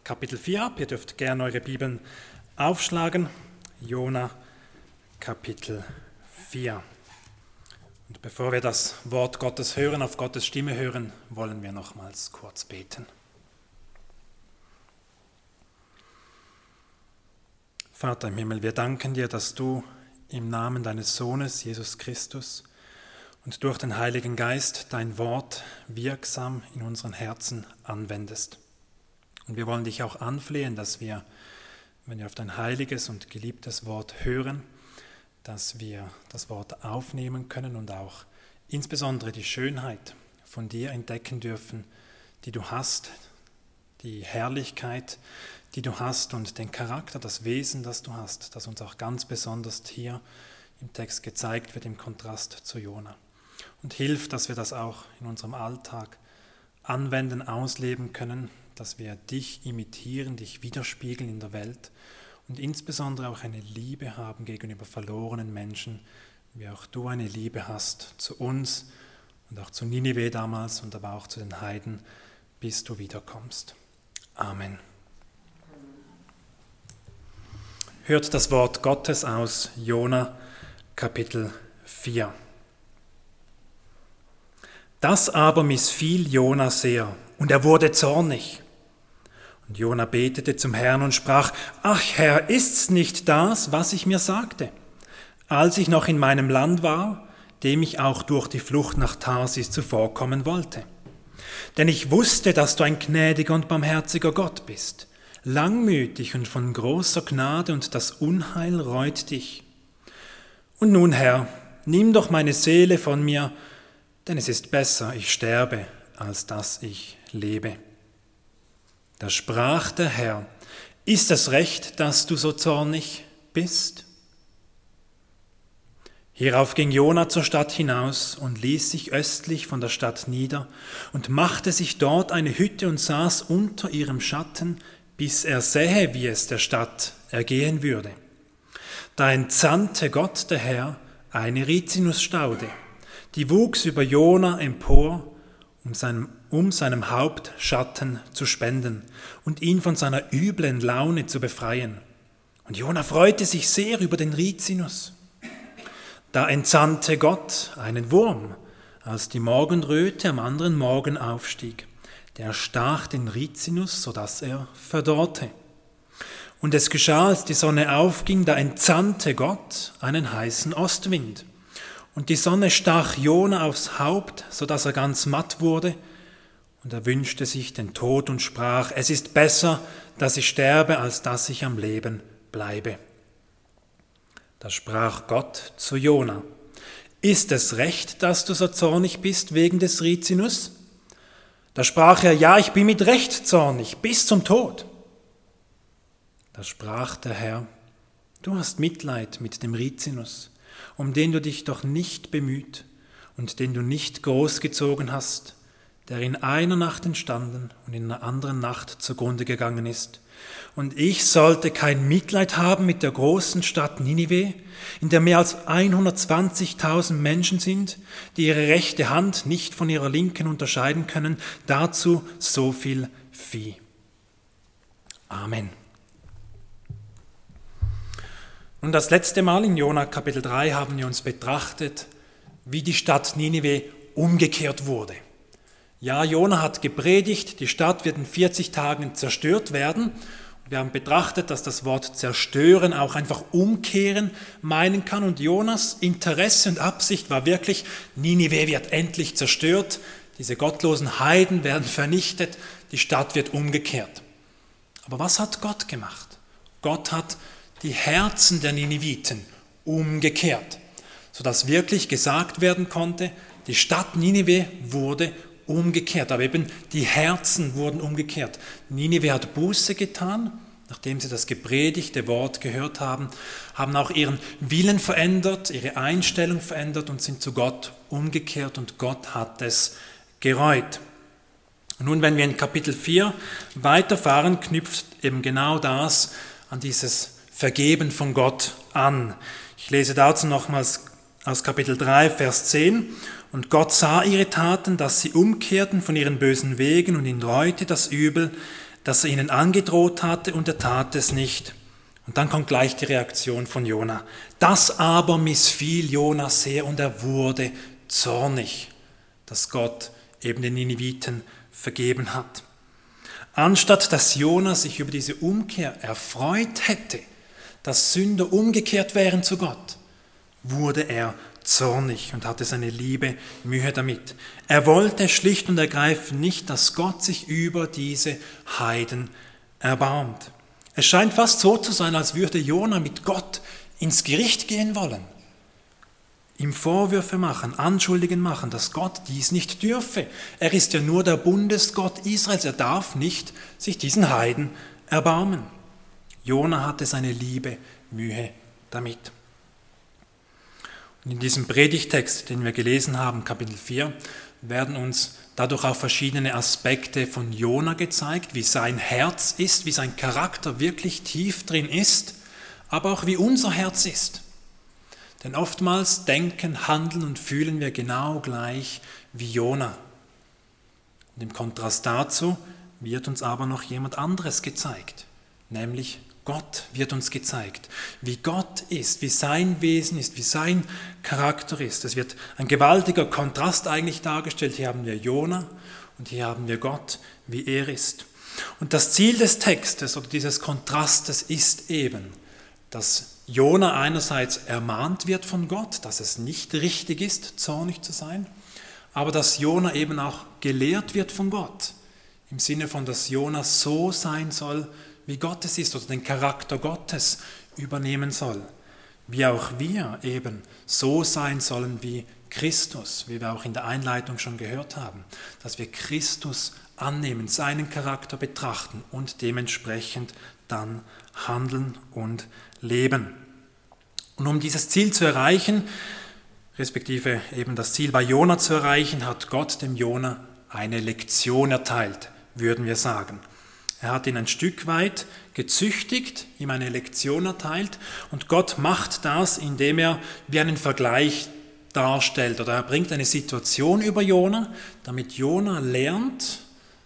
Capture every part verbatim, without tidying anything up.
Kapitel vier ab. Ihr dürft gerne eure Bibeln aufschlagen. Jona, Kapitel vier. Und bevor wir das Wort Gottes hören, auf Gottes Stimme hören, wollen wir nochmals kurz beten. Vater im Himmel, wir danken dir, dass du im Namen deines Sohnes, Jesus Christus, und durch den Heiligen Geist dein Wort wirksam in unseren Herzen anwendest. Und wir wollen dich auch anflehen, dass wir, wenn wir auf dein heiliges und geliebtes Wort hören, dass wir das Wort aufnehmen können und auch insbesondere die Schönheit von dir entdecken dürfen, die du hast, die Herrlichkeit, die du hast und den Charakter, das Wesen, das du hast, das uns auch ganz besonders hier im Text gezeigt wird, im Kontrast zu Jona. Und hilf, dass wir das auch in unserem Alltag anwenden, ausleben können, dass wir dich imitieren, dich widerspiegeln in der Welt und insbesondere auch eine Liebe haben gegenüber verlorenen Menschen, wie auch du eine Liebe hast zu uns und auch zu Ninive damals und aber auch zu den Heiden, bis du wiederkommst. Amen. Hört das Wort Gottes aus Jona, Kapitel vier. Das aber missfiel Jona sehr, und er wurde zornig. Und Jona betete zum Herrn und sprach: Ach Herr, ist's nicht das, was ich mir sagte, als ich noch in meinem Land war, dem ich auch durch die Flucht nach Tarsis zuvorkommen wollte? Denn ich wusste, dass du ein gnädiger und barmherziger Gott bist, langmütig und von großer Gnade, und das Unheil reut dich. Und nun, Herr, nimm doch meine Seele von mir, denn es ist besser, ich sterbe, als dass ich lebe. Da sprach der Herr: Ist es recht, dass du so zornig bist? Hierauf ging Jona zur Stadt hinaus und ließ sich östlich von der Stadt nieder und machte sich dort eine Hütte und saß unter ihrem Schatten, bis er sähe, wie es der Stadt ergehen würde. Da entsandte Gott, der Herr, eine Rizinusstaude, die wuchs über Jona empor, um seinem, um seinem Haupt Schatten zu spenden und ihn von seiner üblen Laune zu befreien. Und Jona freute sich sehr über den Rizinus. Da entsandte Gott einen Wurm, als die Morgenröte am anderen Morgen aufstieg. Der stach den Rizinus, sodass er verdorrte. Und es geschah, als die Sonne aufging, da entsandte Gott einen heißen Ostwind. Und die Sonne stach Jona aufs Haupt, sodass er ganz matt wurde. Und er wünschte sich den Tod und sprach: Es ist besser, dass ich sterbe, als dass ich am Leben bleibe. Da sprach Gott zu Jona: Ist es recht, dass du so zornig bist wegen des Rizinus? Da sprach er: Ja, ich bin mit Recht zornig, bis zum Tod. Da sprach der Herr: Du hast Mitleid mit dem Rizinus, um den du dich doch nicht bemüht und den du nicht großgezogen hast, der in einer Nacht entstanden und in einer anderen Nacht zugrunde gegangen ist. Und ich sollte kein Mitleid haben mit der großen Stadt Ninive, in der mehr als hundertzwanzigtausend Menschen sind, die ihre rechte Hand nicht von ihrer linken unterscheiden können, dazu so viel Vieh. Amen. Und das letzte Mal in Jona Kapitel drei haben wir uns betrachtet, wie die Stadt Ninive umgekehrt wurde. Ja, Jona hat gepredigt, die Stadt wird in vierzig Tagen zerstört werden. Wir haben betrachtet, dass das Wort zerstören auch einfach umkehren meinen kann. Und Jonas Interesse und Absicht war wirklich, Ninive wird endlich zerstört, diese gottlosen Heiden werden vernichtet, die Stadt wird umgekehrt. Aber was hat Gott gemacht? Gott hat die Herzen der Niniviten umgekehrt, sodass wirklich gesagt werden konnte, die Stadt Ninive wurde umgekehrt, aber eben die Herzen wurden umgekehrt. Ninive hat Buße getan, nachdem sie das gepredigte Wort gehört haben, haben auch ihren Willen verändert, ihre Einstellung verändert und sind zu Gott umgekehrt, und Gott hat es gereut. Und nun, wenn wir in Kapitel vier weiterfahren, knüpft eben genau das an dieses Vergeben von Gott an. Ich lese dazu nochmals aus Kapitel drei, Vers zehn. Und Gott sah ihre Taten, dass sie umkehrten von ihren bösen Wegen, und ihn reute das Übel, dass er ihnen angedroht hatte und er tat es nicht. Und dann kommt gleich die Reaktion von Jona. Das aber missfiel Jona sehr und er wurde zornig, dass Gott eben den Nineviten vergeben hat. Anstatt dass Jona sich über diese Umkehr erfreut hätte, dass Sünder umgekehrt wären zu Gott, wurde er zornig und hatte seine liebe Mühe damit. Er wollte schlicht und ergreifend nicht, dass Gott sich über diese Heiden erbarmt. Es scheint fast so zu sein, als würde Jona mit Gott ins Gericht gehen wollen, ihm Vorwürfe machen, Anschuldigungen machen, dass Gott dies nicht dürfe. Er ist ja nur der Bundesgott Israels, er darf nicht sich diesen Heiden erbarmen. Jona hatte seine liebe Mühe damit. Und in diesem Predigtext, den wir gelesen haben, Kapitel vier, werden uns dadurch auch verschiedene Aspekte von Jona gezeigt, wie sein Herz ist, wie sein Charakter wirklich tief drin ist, aber auch wie unser Herz ist. Denn oftmals denken, handeln und fühlen wir genau gleich wie Jona. Und im Kontrast dazu wird uns aber noch jemand anderes gezeigt, nämlich Gott wird uns gezeigt, wie Gott ist, wie sein Wesen ist, wie sein Charakter ist. Es wird ein gewaltiger Kontrast eigentlich dargestellt. Hier haben wir Jona und hier haben wir Gott, wie er ist. Und das Ziel des Textes oder dieses Kontrastes ist eben, dass Jona einerseits ermahnt wird von Gott, dass es nicht richtig ist, zornig zu sein, aber dass Jona eben auch gelehrt wird von Gott, im Sinne von, dass Jona so sein soll, wie Gott es ist oder den Charakter Gottes übernehmen soll. Wie auch wir eben so sein sollen wie Christus, wie wir auch in der Einleitung schon gehört haben, dass wir Christus annehmen, seinen Charakter betrachten und dementsprechend dann handeln und leben. Und um dieses Ziel zu erreichen, respektive eben das Ziel bei Jona zu erreichen, hat Gott dem Jona eine Lektion erteilt, würden wir sagen. Er hat ihn ein Stück weit gezüchtigt, ihm eine Lektion erteilt und Gott macht das, indem er wie einen Vergleich darstellt oder er bringt eine Situation über Jona, damit Jona lernt,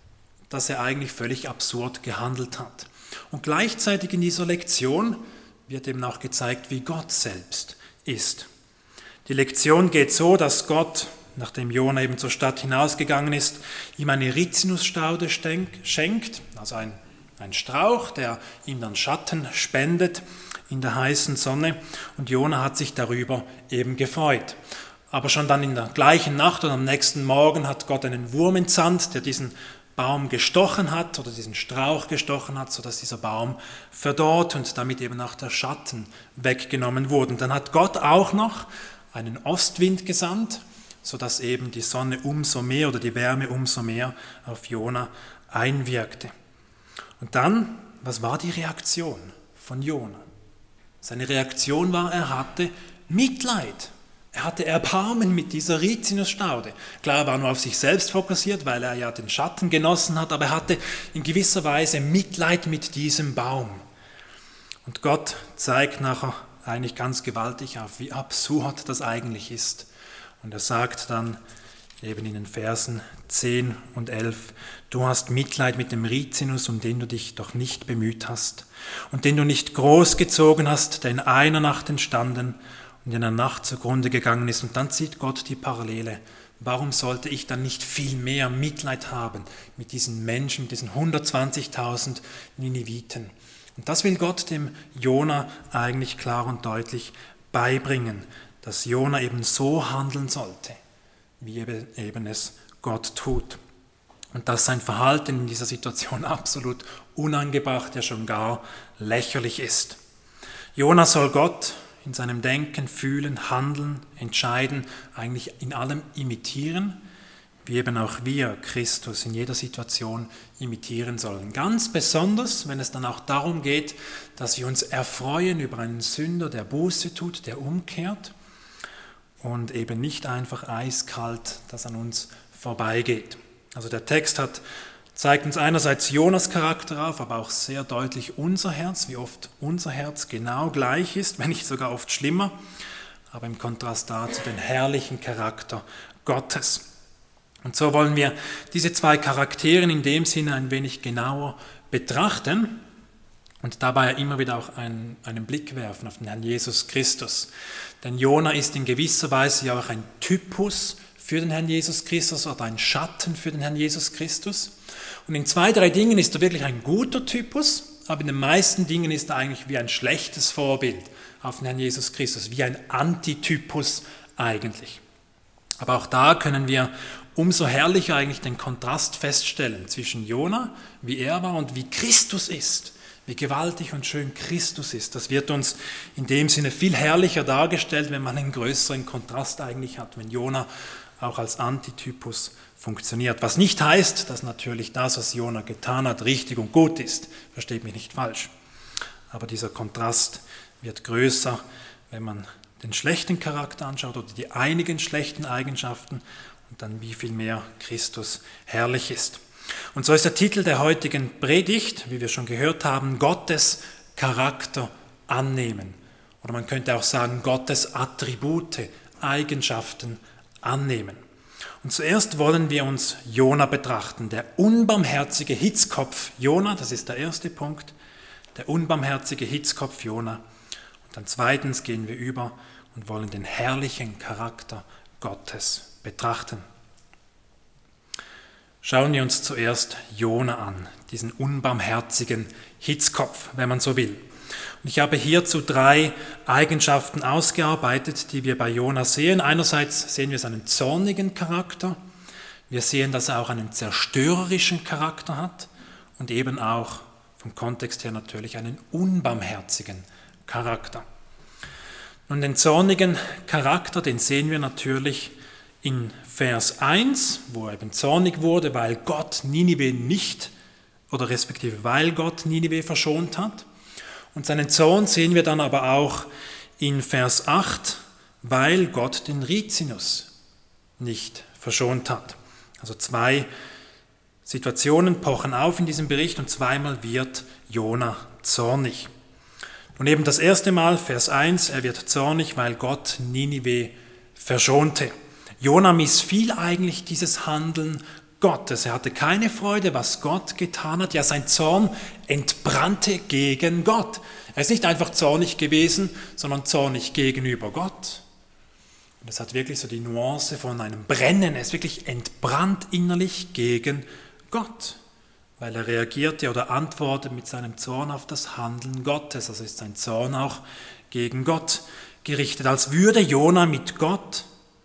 dass er eigentlich völlig absurd gehandelt hat. Und gleichzeitig in dieser Lektion wird eben auch gezeigt, wie Gott selbst ist. Die Lektion geht so, dass Gott, nachdem Jona eben zur Stadt hinausgegangen ist, ihm eine Rizinusstaude schenkt, also ein, ein Strauch, der ihm dann Schatten spendet in der heißen Sonne. Und Jona hat sich darüber eben gefreut. Aber schon dann in der gleichen Nacht und am nächsten Morgen hat Gott einen Wurm entsandt, der diesen Baum gestochen hat oder diesen Strauch gestochen hat, sodass dieser Baum verdorrt und damit eben auch der Schatten weggenommen wurde. Und dann hat Gott auch noch einen Ostwind gesandt, sodass eben die Sonne umso mehr oder die Wärme umso mehr auf Jona einwirkte. Und dann, was war die Reaktion von Jona? Seine Reaktion war, er hatte Mitleid. Er hatte Erbarmen mit dieser Rizinusstaude. Klar, er war nur auf sich selbst fokussiert, weil er ja den Schatten genossen hat, aber er hatte in gewisser Weise Mitleid mit diesem Baum. Und Gott zeigt nachher eigentlich ganz gewaltig auf, wie absurd das eigentlich ist. Und er sagt dann eben in den Versen zehn und elf, du hast Mitleid mit dem Rizinus, um den du dich doch nicht bemüht hast und den du nicht großgezogen hast, der in einer Nacht entstanden und in der Nacht zugrunde gegangen ist. Und dann zieht Gott die Parallele. Warum sollte ich dann nicht viel mehr Mitleid haben mit diesen Menschen, mit diesen hundertzwanzigtausend Nineviten? Und das will Gott dem Jona eigentlich klar und deutlich beibringen, dass Jona eben so handeln sollte, wie eben es Gott tut. Und dass sein Verhalten in dieser Situation absolut unangebracht, ja schon gar lächerlich ist. Jona soll Gott in seinem Denken, Fühlen, Handeln, Entscheiden eigentlich in allem imitieren, wie eben auch wir Christus in jeder Situation imitieren sollen. Ganz besonders, wenn es dann auch darum geht, dass wir uns erfreuen über einen Sünder, der Buße tut, der umkehrt und eben nicht einfach eiskalt, das an uns vorbeigeht. Also der Text hat, zeigt uns einerseits Jonas Charakter auf, aber auch sehr deutlich unser Herz, wie oft unser Herz genau gleich ist, wenn nicht sogar oft schlimmer, aber im Kontrast dazu den herrlichen Charakter Gottes. Und so wollen wir diese zwei Charaktere in dem Sinne ein wenig genauer betrachten und dabei immer wieder auch einen, einen Blick werfen auf den Herrn Jesus Christus. Denn Jona ist in gewisser Weise ja auch ein Typus für den Herrn Jesus Christus oder ein Schatten für den Herrn Jesus Christus. Und in zwei, drei Dingen ist er wirklich ein guter Typus, aber in den meisten Dingen ist er eigentlich wie ein schlechtes Vorbild auf den Herrn Jesus Christus, wie ein Antitypus eigentlich. Aber auch da können wir umso herrlicher eigentlich den Kontrast feststellen zwischen Jona, wie er war, und wie Christus ist, wie gewaltig und schön Christus ist. Das wird uns in dem Sinne viel herrlicher dargestellt, wenn man einen größeren Kontrast eigentlich hat, wenn Jona auch als Antitypus funktioniert. Was nicht heißt, dass natürlich das, was Jona getan hat, richtig und gut ist. Versteht mich nicht falsch. Aber dieser Kontrast wird größer, wenn man den schlechten Charakter anschaut oder die einigen schlechten Eigenschaften und dann wie viel mehr Christus herrlich ist. Und so ist der Titel der heutigen Predigt, wie wir schon gehört haben, Gottes Charakter annehmen. Oder man könnte auch sagen, Gottes Attribute, Eigenschaften annehmen. Und zuerst wollen wir uns Jona betrachten, der unbarmherzige Hitzkopf Jona, das ist der erste Punkt, der unbarmherzige Hitzkopf Jona. Und dann zweitens gehen wir über und wollen den herrlichen Charakter Gottes betrachten. Schauen wir uns zuerst Jona an, diesen unbarmherzigen Hitzkopf, wenn man so will. Und ich habe hierzu drei Eigenschaften ausgearbeitet, die wir bei Jona sehen. Einerseits sehen wir seinen zornigen Charakter, wir sehen, dass er auch einen zerstörerischen Charakter hat und eben auch vom Kontext her natürlich einen unbarmherzigen Charakter. Und den zornigen Charakter, den sehen wir natürlich in Vers eins, wo er eben zornig wurde, weil Gott Ninive nicht, oder respektive weil Gott Ninive verschont hat. Und seinen Zorn sehen wir dann aber auch in Vers acht, weil Gott den Rizinus nicht verschont hat. Also zwei Situationen pochen auf in diesem Bericht und zweimal wird Jona zornig. Und eben das erste Mal, Vers eins, er wird zornig, weil Gott Ninive verschonte. Jona missfiel eigentlich dieses Handeln Gottes. Er hatte keine Freude, was Gott getan hat. Ja, sein Zorn entbrannte gegen Gott. Er ist nicht einfach zornig gewesen, sondern zornig gegenüber Gott. Und das hat wirklich so die Nuance von einem Brennen. Er ist wirklich entbrannt innerlich gegen Gott, weil er reagierte oder antwortet mit seinem Zorn auf das Handeln Gottes. Also ist sein Zorn auch gegen Gott gerichtet, als würde Jona mit Gott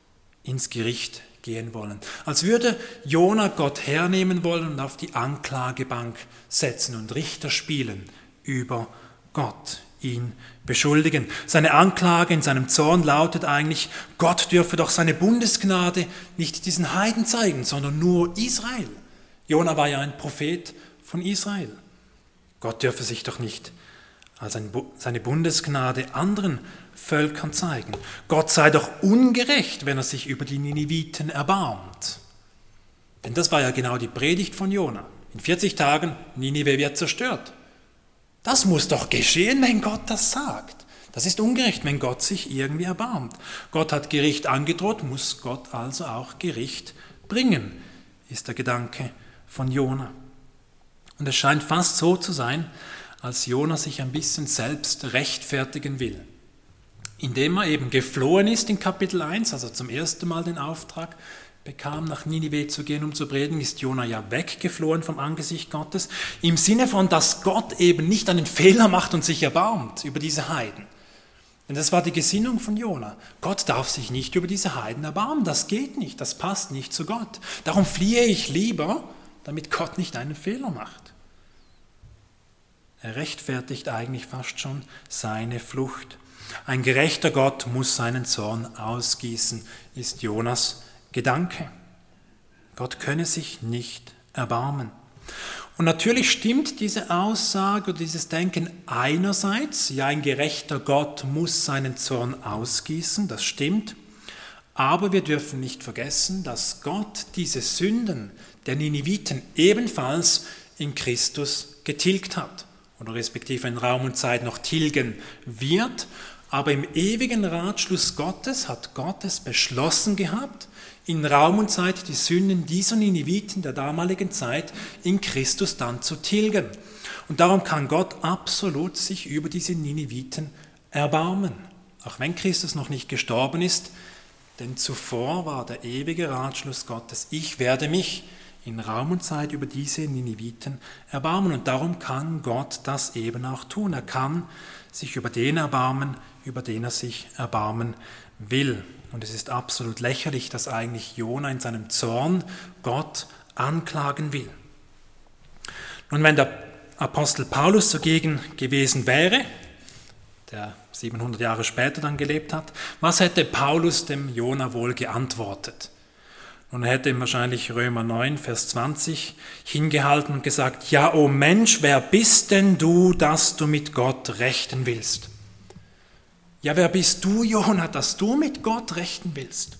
ins Gericht gehen wollen. Als würde Jona Gott hernehmen wollen und auf die Anklagebank setzen und Richter spielen über Gott, ihn beschuldigen. Seine Anklage in seinem Zorn lautet eigentlich, Gott dürfe doch seine Bundesgnade nicht diesen Heiden zeigen, sondern nur Israel. Jona war ja ein Prophet von Israel. Gott dürfe sich doch nicht als seine Bundesgnade anderen Völkern zeigen. Gott sei doch ungerecht, wenn er sich über die Niniviten erbarmt. Denn das war ja genau die Predigt von Jona. In vierzig Tagen, Ninive wird zerstört. Das muss doch geschehen, wenn Gott das sagt. Das ist ungerecht, wenn Gott sich irgendwie erbarmt. Gott hat Gericht angedroht, muss Gott also auch Gericht bringen, ist der Gedanke von Jona. Und es scheint fast so zu sein, als Jona sich ein bisschen selbst rechtfertigen will. Indem er eben geflohen ist in Kapitel eins, also zum ersten Mal den Auftrag bekam, nach Ninive zu gehen, um zu predigen, ist Jona ja weggeflohen vom Angesicht Gottes, im Sinne von, dass Gott eben nicht einen Fehler macht und sich erbarmt über diese Heiden. Denn das war die Gesinnung von Jona. Gott darf sich nicht über diese Heiden erbarmen, das geht nicht, das passt nicht zu Gott. Darum fliehe ich lieber, damit Gott nicht einen Fehler macht. Er rechtfertigt eigentlich fast schon seine Flucht. Ein gerechter Gott muss seinen Zorn ausgießen, ist Jonas Gedanke. Gott könne sich nicht erbarmen. Und natürlich stimmt diese Aussage oder dieses Denken einerseits, ja, ein gerechter Gott muss seinen Zorn ausgießen, das stimmt, aber wir dürfen nicht vergessen, dass Gott diese Sünden der Niniviten ebenfalls in Christus getilgt hat oder respektive in Raum und Zeit noch tilgen wird. Aber im ewigen Ratschluss Gottes hat Gott es beschlossen gehabt, in Raum und Zeit die Sünden dieser Nineviten der damaligen Zeit in Christus dann zu tilgen. Und darum kann Gott absolut sich über diese Nineviten erbarmen, auch wenn Christus noch nicht gestorben ist, denn zuvor war der ewige Ratschluss Gottes, ich werde mich in Raum und Zeit über diese Nineviten erbarmen. Und darum kann Gott das eben auch tun. Er kann sich über den erbarmen, über den er sich erbarmen will. Und es ist absolut lächerlich, dass eigentlich Jona in seinem Zorn Gott anklagen will. Nun, wenn der Apostel Paulus zugegen gewesen wäre, der siebenhundert Jahre später dann gelebt hat, was hätte Paulus dem Jona wohl geantwortet? Und er hätte ihm wahrscheinlich Römer neun, Vers zwanzig hingehalten und gesagt, ja, o Mensch, wer bist denn du, dass du mit Gott rechten willst? Ja, wer bist du, Jona, dass du mit Gott rechten willst?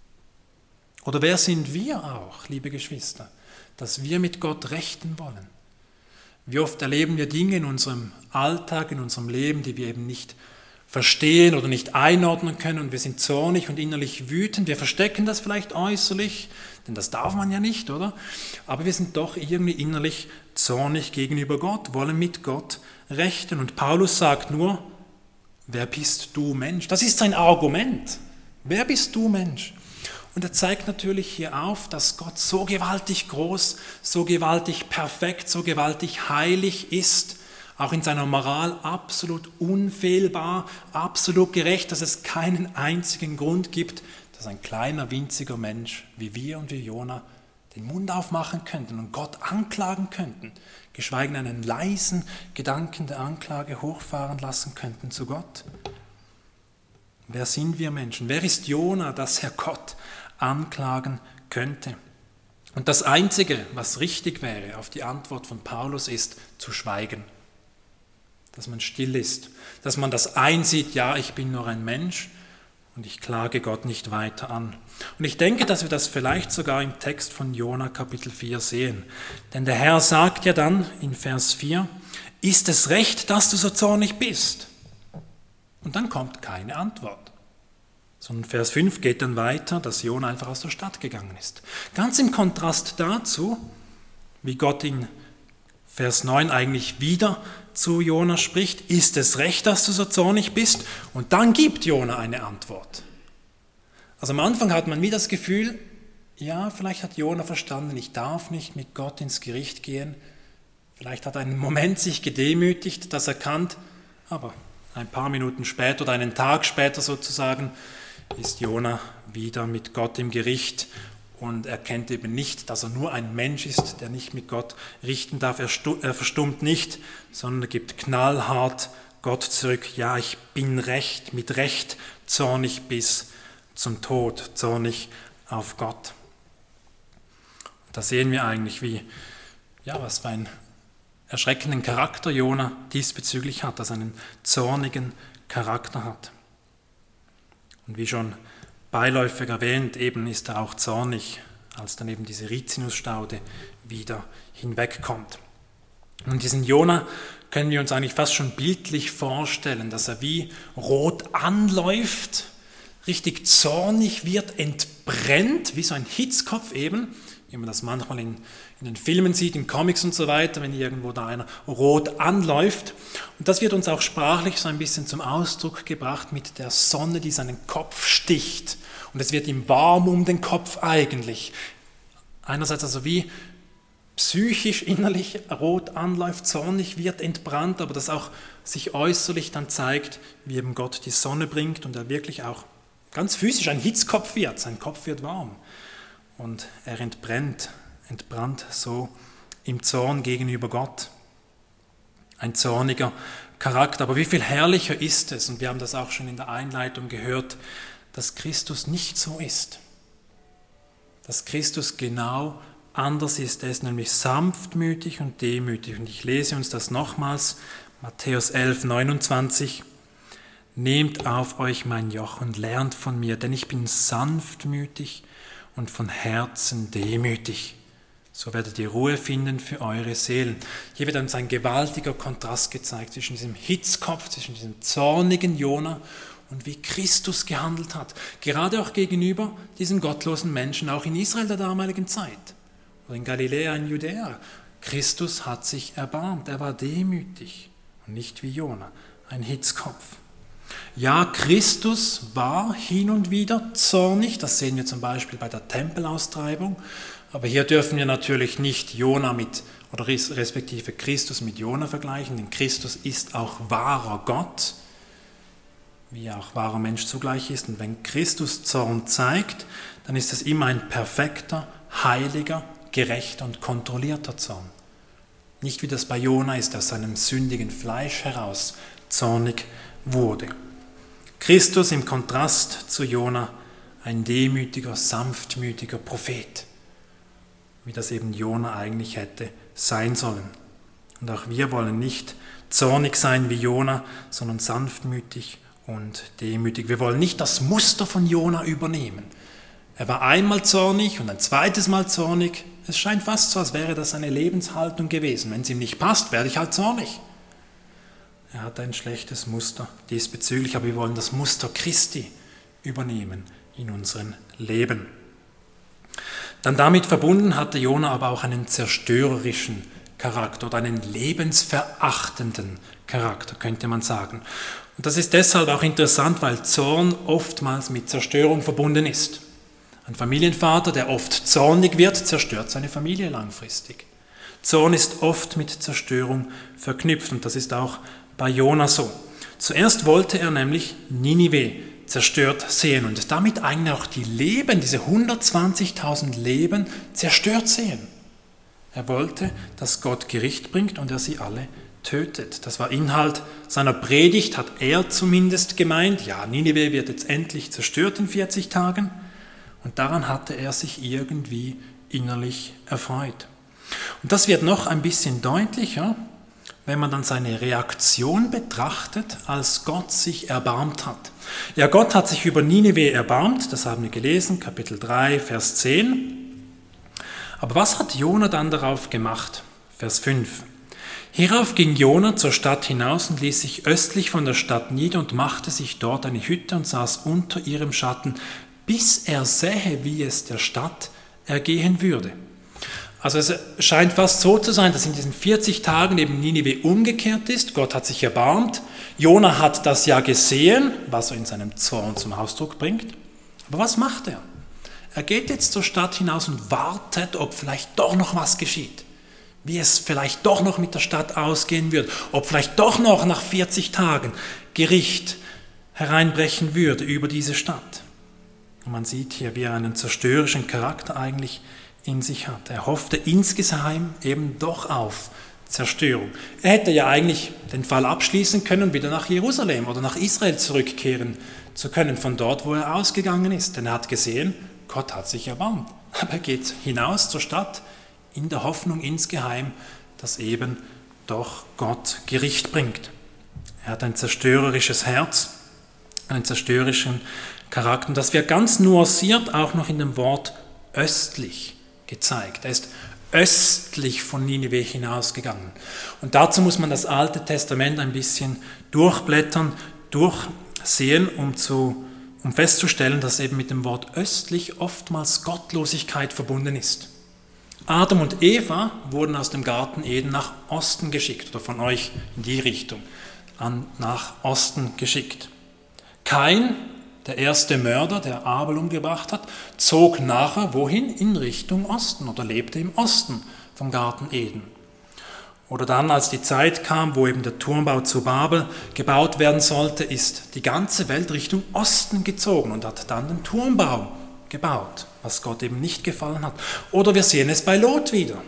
Oder wer sind wir auch, liebe Geschwister, dass wir mit Gott rechten wollen? Wie oft erleben wir Dinge in unserem Alltag, in unserem Leben, die wir eben nicht verstehen oder nicht einordnen können und wir sind zornig und innerlich wütend. Wir verstecken das vielleicht äußerlich, denn das darf man ja nicht, oder? Aber wir sind doch irgendwie innerlich zornig gegenüber Gott, wollen mit Gott rechten. Und Paulus sagt nur, wer bist du, Mensch? Das ist sein Argument. Wer bist du, Mensch? Und er zeigt natürlich hier auf, dass Gott so gewaltig groß, so gewaltig perfekt, so gewaltig heilig ist, auch in seiner Moral absolut unfehlbar, absolut gerecht, dass es keinen einzigen Grund gibt, dass ein kleiner, winziger Mensch wie wir und wie Jona den Mund aufmachen könnten und Gott anklagen könnten, geschweige denn einen leisen Gedanken der Anklage hochfahren lassen könnten zu Gott. Wer sind wir Menschen? Wer ist Jona, dass er Gott anklagen könnte? Und das Einzige, was richtig wäre auf die Antwort von Paulus, ist zu schweigen. Dass man still ist, dass man das einsieht, ja, ich bin nur ein Mensch und ich klage Gott nicht weiter an. Und ich denke, dass wir das vielleicht sogar im Text von Jona Kapitel vier sehen. Denn der Herr sagt ja dann in Vers vier, ist es recht, dass du so zornig bist? Und dann kommt keine Antwort. Sondern Vers fünf geht dann weiter, dass Jona einfach aus der Stadt gegangen ist. Ganz im Kontrast dazu, wie Gott in Vers neun eigentlich wieder zu Jona spricht, ist es recht, dass du so zornig bist? Und dann gibt Jona eine Antwort. Also am Anfang hat man wie das Gefühl, ja, vielleicht hat Jona verstanden, ich darf nicht mit Gott ins Gericht gehen. Vielleicht hat er einen Moment sich gedemütigt, das erkannt, aber ein paar Minuten später oder einen Tag später sozusagen ist Jona wieder mit Gott im Gericht und erkennt eben nicht, dass er nur ein Mensch ist, der nicht mit Gott richten darf. Er, stu- er verstummt nicht, sondern er gibt knallhart Gott zurück. Ja, ich bin recht, mit Recht zornig bis zum Tod, zornig auf Gott. Und da sehen wir eigentlich, wie, ja, was für einen erschreckenden Charakter Jona diesbezüglich hat, dass er einen zornigen Charakter hat. Und wie schon beiläufig erwähnt, eben ist er auch zornig, als dann eben diese Rizinusstaude wieder hinwegkommt. Und diesen Jona können wir uns eigentlich fast schon bildlich vorstellen, dass er wie rot anläuft, richtig zornig wird, entbrennt, wie so ein Hitzkopf eben, wie man das manchmal in, in den Filmen sieht, in Comics und so weiter, wenn irgendwo da einer rot anläuft. Und das wird uns auch sprachlich so ein bisschen zum Ausdruck gebracht mit der Sonne, die seinen Kopf sticht. Und es wird ihm warm um den Kopf eigentlich. Einerseits also wie psychisch, innerlich rot anläuft, zornig wird, entbrannt, aber das auch sich äußerlich dann zeigt, wie eben Gott die Sonne bringt und er wirklich auch ganz physisch ein Hitzkopf wird. Sein Kopf wird warm. Und er entbrennt, entbrannt so im Zorn gegenüber Gott. Ein zorniger Charakter. Aber wie viel herrlicher ist es, und wir haben das auch schon in der Einleitung gehört, dass Christus nicht so ist. Dass Christus genau anders ist. Er ist nämlich sanftmütig und demütig. Und ich lese uns das nochmals, Matthäus elf, neunundzwanzig. Nehmt auf euch mein Joch und lernt von mir, denn ich bin sanftmütig und von Herzen demütig. So werdet ihr Ruhe finden für eure Seelen. Hier wird uns ein gewaltiger Kontrast gezeigt zwischen diesem Hitzkopf, zwischen diesem zornigen Jona und wie Christus gehandelt hat. Gerade auch gegenüber diesen gottlosen Menschen, auch in Israel der damaligen Zeit oder in Galiläa, in Judäa. Christus hat sich erbarmt, er war demütig und nicht wie Jona, ein Hitzkopf. Ja, Christus war hin und wieder zornig, das sehen wir zum Beispiel bei der Tempelaustreibung, aber hier dürfen wir natürlich nicht Jona mit, oder respektive Christus mit Jona vergleichen, denn Christus ist auch wahrer Gott, wie er auch wahrer Mensch zugleich ist. Und wenn Christus Zorn zeigt, dann ist es immer ein perfekter, heiliger, gerechter und kontrollierter Zorn. Nicht wie das bei Jona ist, der aus seinem sündigen Fleisch heraus zornig wurde. Christus im Kontrast zu Jona, ein demütiger, sanftmütiger Prophet, wie das eben Jona eigentlich hätte sein sollen. Und auch wir wollen nicht zornig sein wie Jona, sondern sanftmütig und demütig. Wir wollen nicht das Muster von Jona übernehmen. Er war einmal zornig und ein zweites Mal zornig. Es scheint fast so, als wäre das seine Lebenshaltung gewesen. Wenn es ihm nicht passt, werde ich halt zornig. Er hat ein schlechtes Muster diesbezüglich, aber wir wollen das Muster Christi übernehmen in unserem Leben. Dann damit verbunden hatte Jona aber auch einen zerstörerischen Charakter oder einen lebensverachtenden Charakter, könnte man sagen. Und das ist deshalb auch interessant, weil Zorn oftmals mit Zerstörung verbunden ist. Ein Familienvater, der oft zornig wird, zerstört seine Familie langfristig. Zorn ist oft mit Zerstörung verknüpft und das ist auch bei Jona so. Zuerst wollte er nämlich Ninive zerstört sehen und damit eigentlich auch die Leben, diese hundertzwanzigtausend Leben zerstört sehen. Er wollte, dass Gott Gericht bringt und er sie alle tötet. Das war Inhalt seiner Predigt, hat er zumindest gemeint. Ja, Ninive wird jetzt endlich zerstört in vierzig Tagen. Und daran hatte er sich irgendwie innerlich erfreut. Und das wird noch ein bisschen deutlicher, wenn man dann seine Reaktion betrachtet, als Gott sich erbarmt hat. Ja, Gott hat sich über Ninive erbarmt, das haben wir gelesen, Kapitel drei, Vers zehn. Aber was hat Jona dann darauf gemacht? Vers fünf. Hierauf ging Jona zur Stadt hinaus und ließ sich östlich von der Stadt nieder und machte sich dort eine Hütte und saß unter ihrem Schatten, bis er sähe, wie es der Stadt ergehen würde. Also es scheint fast so zu sein, dass in diesen vierzig Tagen eben Ninive umgekehrt ist. Gott hat sich erbarmt. Jona hat das ja gesehen, was er in seinem Zorn zum Ausdruck bringt. Aber was macht er? Er geht jetzt zur Stadt hinaus und wartet, ob vielleicht doch noch was geschieht. Wie es vielleicht doch noch mit der Stadt ausgehen wird. Ob vielleicht doch noch nach vierzig Tagen Gericht hereinbrechen würde über diese Stadt. Und man sieht hier, wie er einen zerstörerischen Charakter eigentlich in sich hat. Er hoffte insgeheim eben doch auf Zerstörung. Er hätte ja eigentlich den Fall abschließen können, wieder nach Jerusalem oder nach Israel zurückkehren zu können, von dort, wo er ausgegangen ist. Denn er hat gesehen, Gott hat sich erbarmt. Aber er geht hinaus zur Stadt in der Hoffnung insgeheim, dass eben doch Gott Gericht bringt. Er hat ein zerstörerisches Herz, einen zerstörerischen Charakter. Und das wird ganz nuanciert auch noch in dem Wort östlich gezeigt. Er ist östlich von Ninive hinausgegangen. Und dazu muss man das Alte Testament ein bisschen durchblättern, durchsehen, um, zu, um festzustellen, dass eben mit dem Wort östlich oftmals Gottlosigkeit verbunden ist. Adam und Eva wurden aus dem Garten Eden nach Osten geschickt, oder von euch in die Richtung, an, nach Osten geschickt. Kain, der erste Mörder, der Abel umgebracht hat, zog nachher wohin? In Richtung Osten oder lebte im Osten vom Garten Eden. Oder dann, als die Zeit kam, wo eben der Turmbau zu Babel gebaut werden sollte, ist die ganze Welt Richtung Osten gezogen und hat dann den Turmbau gebaut, was Gott eben nicht gefallen hat. Oder wir sehen es bei Lot wieder.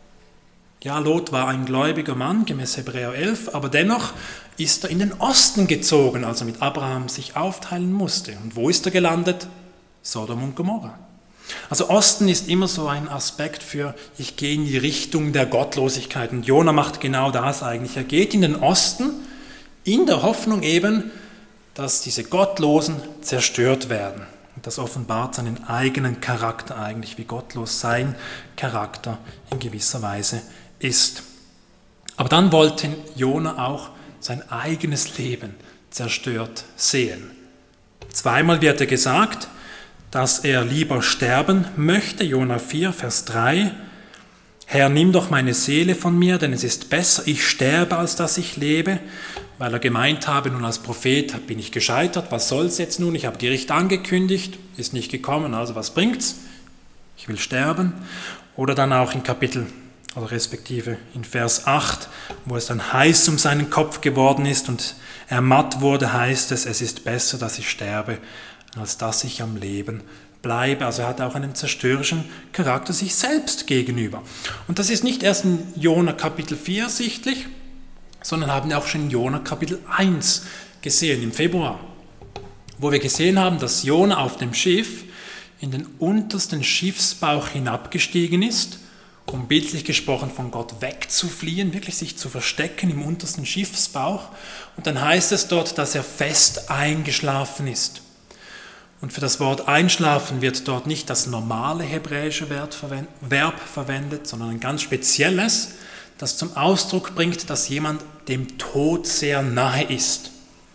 Ja, Lot war ein gläubiger Mann, gemäß Hebräer elf, aber dennoch ist er in den Osten gezogen, als er mit Abraham sich aufteilen musste. Und wo ist er gelandet? Sodom und Gomorra. Also Osten ist immer so ein Aspekt für, ich gehe in die Richtung der Gottlosigkeit. Und Jona macht genau das eigentlich. Er geht in den Osten in der Hoffnung eben, dass diese Gottlosen zerstört werden. Und das offenbart seinen eigenen Charakter eigentlich, wie gottlos sein Charakter in gewisser Weise ist. Aber dann wollte Jona auch sein eigenes Leben zerstört sehen. Zweimal wird er gesagt, dass er lieber sterben möchte. Jona vier, Vers drei. Herr, nimm doch meine Seele von mir, denn es ist besser, ich sterbe, als dass ich lebe. Weil er gemeint habe, nun als Prophet bin ich gescheitert, was soll's jetzt nun? Ich habe Gericht angekündigt, ist nicht gekommen, also was bringt's? Ich will sterben. Oder dann auch in Kapitel, oder respektive in Vers acht, wo es dann heiß um seinen Kopf geworden ist und er matt wurde, heißt es, es ist besser, dass ich sterbe, als dass ich am Leben bleibe. Also er hat auch einen zerstörerischen Charakter sich selbst gegenüber. Und das ist nicht erst in Jona Kapitel vier sichtlich, sondern haben wir auch schon in Jona Kapitel eins gesehen, im Februar, wo wir gesehen haben, dass Jona auf dem Schiff in den untersten Schiffsbauch hinabgestiegen ist, um bildlich gesprochen von Gott wegzufliehen, wirklich sich zu verstecken im untersten Schiffsbauch. Und dann heißt es dort, dass er fest eingeschlafen ist. Und für das Wort einschlafen wird dort nicht das normale hebräische Verb verwendet, sondern ein ganz spezielles, das zum Ausdruck bringt, dass jemand dem Tod sehr nahe ist.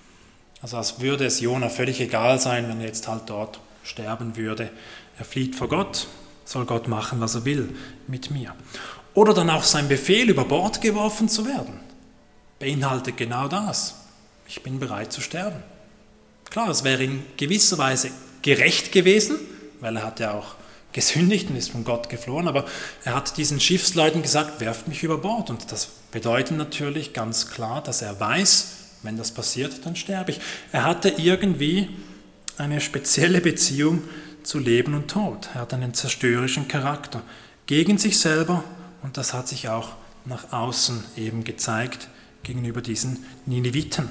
Also als würde es Jona völlig egal sein, wenn er jetzt halt dort sterben würde. Er flieht vor Gott, soll Gott machen, was er will mit mir. Oder dann auch sein Befehl, über Bord geworfen zu werden, beinhaltet genau das. Ich bin bereit zu sterben. Klar, es wäre in gewisser Weise gerecht gewesen, weil er hat ja auch gesündigt und ist von Gott geflohen, aber er hat diesen Schiffsleuten gesagt, werft mich über Bord. Und das bedeutet natürlich ganz klar, dass er weiß, wenn das passiert, dann sterbe ich. Er hatte irgendwie eine spezielle Beziehung zu Leben und Tod. Er hat einen zerstörerischen Charakter gegen sich selber und das hat sich auch nach außen eben gezeigt gegenüber diesen Nineviten.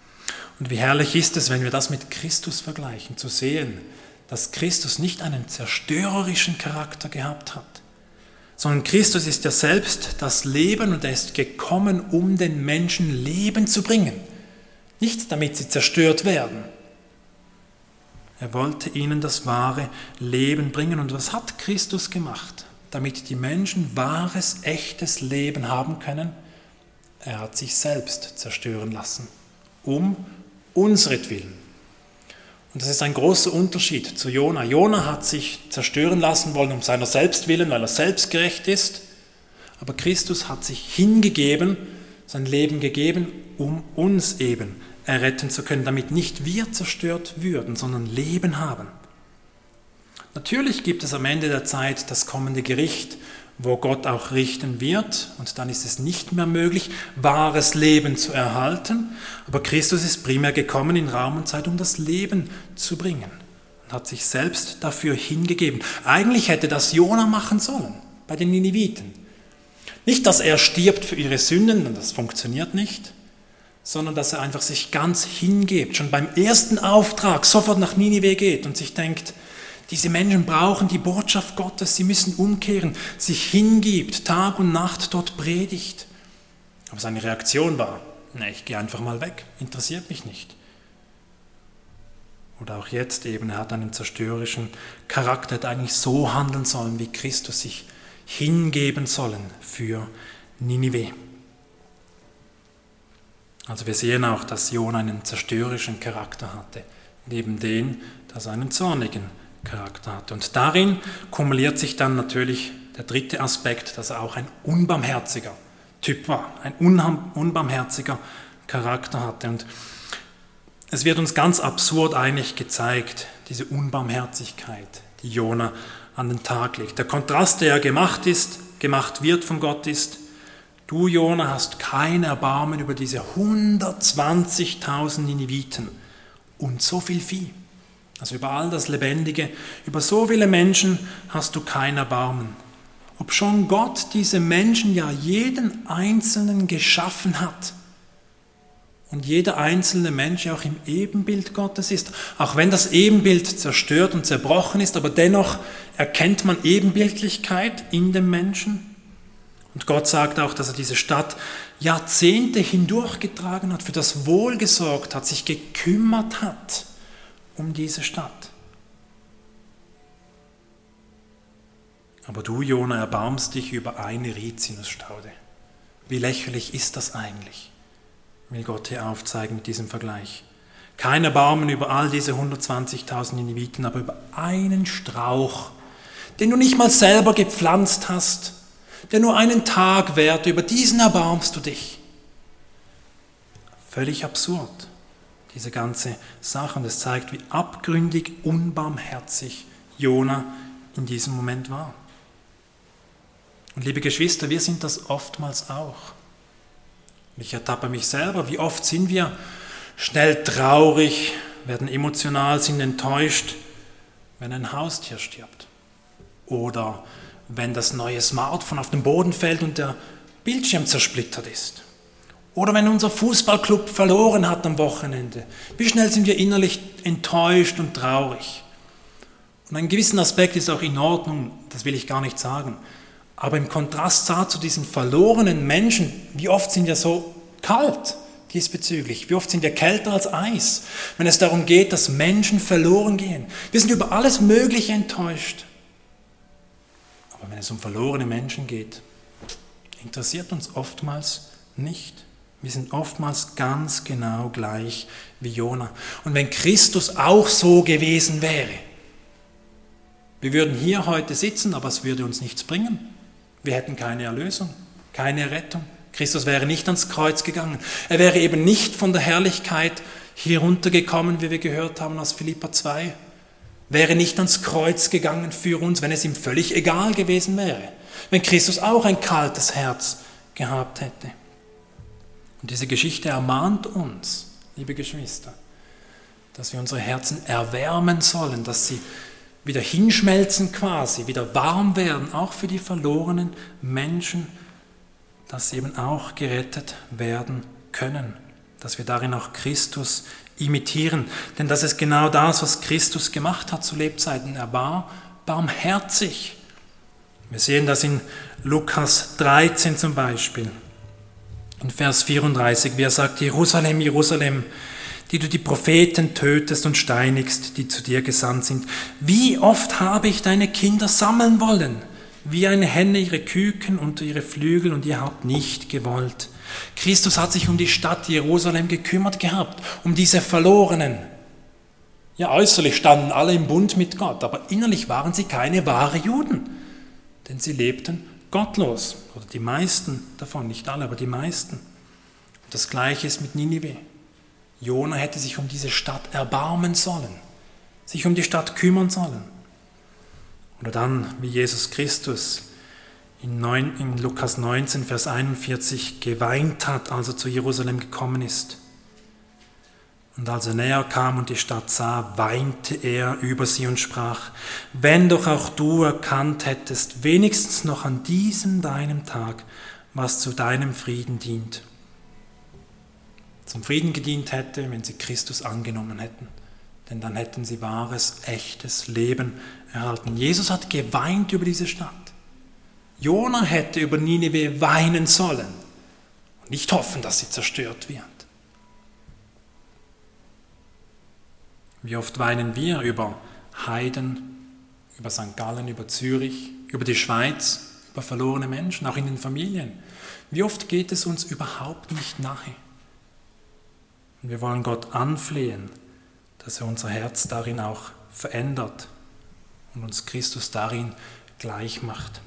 Und wie herrlich ist es, wenn wir das mit Christus vergleichen, zu sehen, dass Christus nicht einen zerstörerischen Charakter gehabt hat, sondern Christus ist ja selbst das Leben und er ist gekommen, um den Menschen Leben zu bringen, nicht damit sie zerstört werden. Er wollte ihnen das wahre Leben bringen. Und was hat Christus gemacht, damit die Menschen wahres, echtes Leben haben können? Er hat sich selbst zerstören lassen, um unseretwillen. Und das ist ein großer Unterschied zu Jona. Jona hat sich zerstören lassen wollen um seiner selbst willen, weil er selbstgerecht ist. Aber Christus hat sich hingegeben, sein Leben gegeben, um uns eben erretten zu können, damit nicht wir zerstört würden, sondern Leben haben. Natürlich gibt es am Ende der Zeit das kommende Gericht, wo Gott auch richten wird und dann ist es nicht mehr möglich, wahres Leben zu erhalten, aber Christus ist primär gekommen in Raum und Zeit, um das Leben zu bringen und hat sich selbst dafür hingegeben. Eigentlich hätte das Jona machen sollen bei den Nineviten. Nicht, dass er stirbt für ihre Sünden, denn das funktioniert nicht, sondern dass er einfach sich ganz hingibt, schon beim ersten Auftrag sofort nach Ninive geht und sich denkt, diese Menschen brauchen die Botschaft Gottes, sie müssen umkehren, sich hingibt, Tag und Nacht dort predigt. Aber seine Reaktion war, nee, ich gehe einfach mal weg, interessiert mich nicht. Oder auch jetzt eben, er hat einen zerstörerischen Charakter, er hat eigentlich so handeln sollen, wie Christus sich hingeben sollen für Ninive. Also wir sehen auch, dass Jona einen zerstörerischen Charakter hatte, neben dem, dass er einen zornigen Charakter hatte. Und darin kumuliert sich dann natürlich der dritte Aspekt, dass er auch ein unbarmherziger Typ war, ein unbarmherziger Charakter hatte. Und es wird uns ganz absurd eigentlich gezeigt, diese Unbarmherzigkeit, die Jona an den Tag legt. Der Kontrast, der gemacht ist, gemacht wird von Gott ist, du, Jona, hast kein Erbarmen über diese hundertzwanzigtausend Nineviten und so viel Vieh. Also über all das Lebendige, über so viele Menschen hast du kein Erbarmen. Obschon Gott diese Menschen ja jeden Einzelnen geschaffen hat und jeder einzelne Mensch ja auch im Ebenbild Gottes ist. Auch wenn das Ebenbild zerstört und zerbrochen ist, aber dennoch erkennt man Ebenbildlichkeit in dem Menschen. Und Gott sagt auch, dass er diese Stadt Jahrzehnte hindurchgetragen hat, für das Wohl gesorgt hat, sich gekümmert hat um diese Stadt. Aber du, Jona, erbarmst dich über eine Rizinusstaude. Wie lächerlich ist das eigentlich, will Gott hier aufzeigen mit diesem Vergleich. Kein Erbarmen über all diese hundertzwanzigtausend Nineviten, aber über einen Strauch, den du nicht mal selber gepflanzt hast, der nur einen Tag währt, über diesen erbarmst du dich. Völlig absurd, diese ganze Sache. Und es zeigt, wie abgründig unbarmherzig Jona in diesem Moment war. Und liebe Geschwister, wir sind das oftmals auch. Ich ertappe mich selber, wie oft sind wir schnell traurig, werden emotional, sind enttäuscht, wenn ein Haustier stirbt. Oder wenn das neue Smartphone auf den Boden fällt und der Bildschirm zersplittert ist. Oder wenn unser Fußballclub verloren hat am Wochenende. Wie schnell sind wir innerlich enttäuscht und traurig. Und einen gewissen Aspekt ist auch in Ordnung, das will ich gar nicht sagen. Aber im Kontrast zu diesen verlorenen Menschen, wie oft sind wir so kalt diesbezüglich? Wie oft sind wir kälter als Eis, wenn es darum geht, dass Menschen verloren gehen? Wir sind über alles Mögliche enttäuscht. Aber wenn es um verlorene Menschen geht, interessiert uns oftmals nicht. Wir sind oftmals ganz genau gleich wie Jona. Und wenn Christus auch so gewesen wäre, wir würden hier heute sitzen, aber es würde uns nichts bringen. Wir hätten keine Erlösung, keine Rettung. Christus wäre nicht ans Kreuz gegangen. Er wäre eben nicht von der Herrlichkeit hier runtergekommen, wie wir gehört haben aus Philipper zwei. Wäre nicht ans Kreuz gegangen für uns, wenn es ihm völlig egal gewesen wäre. Wenn Christus auch ein kaltes Herz gehabt hätte. Und diese Geschichte ermahnt uns, liebe Geschwister, dass wir unsere Herzen erwärmen sollen, dass sie wieder hinschmelzen quasi, wieder warm werden, auch für die verlorenen Menschen, dass sie eben auch gerettet werden können, dass wir darin auch Christus imitieren. Denn das ist genau das, was Christus gemacht hat zu Lebzeiten. Er war barmherzig. Wir sehen das in Lukas dreizehn zum Beispiel, in Vers vierunddreißig, wie er sagt, Jerusalem, Jerusalem, die du die Propheten tötest und steinigst, die zu dir gesandt sind. Wie oft habe ich deine Kinder sammeln wollen, wie eine Henne ihre Küken unter ihre Flügel, und ihr habt nicht gewollt. Christus hat sich um die Stadt Jerusalem gekümmert gehabt, um diese Verlorenen. Ja, äußerlich standen alle im Bund mit Gott, aber innerlich waren sie keine wahren Juden, denn sie lebten gottlos, oder die meisten davon, nicht alle, aber die meisten. Und das Gleiche ist mit Ninive. Jona hätte sich um diese Stadt erbarmen sollen, sich um die Stadt kümmern sollen. Oder dann, wie Jesus Christus in, neun, in Lukas neunzehn, Vers einundvierzig geweint hat, als er zu Jerusalem gekommen ist. Und als er näher kam und die Stadt sah, weinte er über sie und sprach, wenn doch auch du erkannt hättest, wenigstens noch an diesem deinem Tag, was zu deinem Frieden dient. Zum Frieden gedient hätte, wenn sie Christus angenommen hätten. Denn dann hätten sie wahres, echtes Leben erhalten. Jesus hat geweint über diese Stadt. Jona hätte über Ninive weinen sollen und nicht hoffen, dass sie zerstört wird. Wie oft weinen wir über Heiden, über Sankt Gallen, über Zürich, über die Schweiz, über verlorene Menschen, auch in den Familien. Wie oft geht es uns überhaupt nicht nahe? Und wir wollen Gott anflehen, dass er unser Herz darin auch verändert und uns Christus darin gleich macht.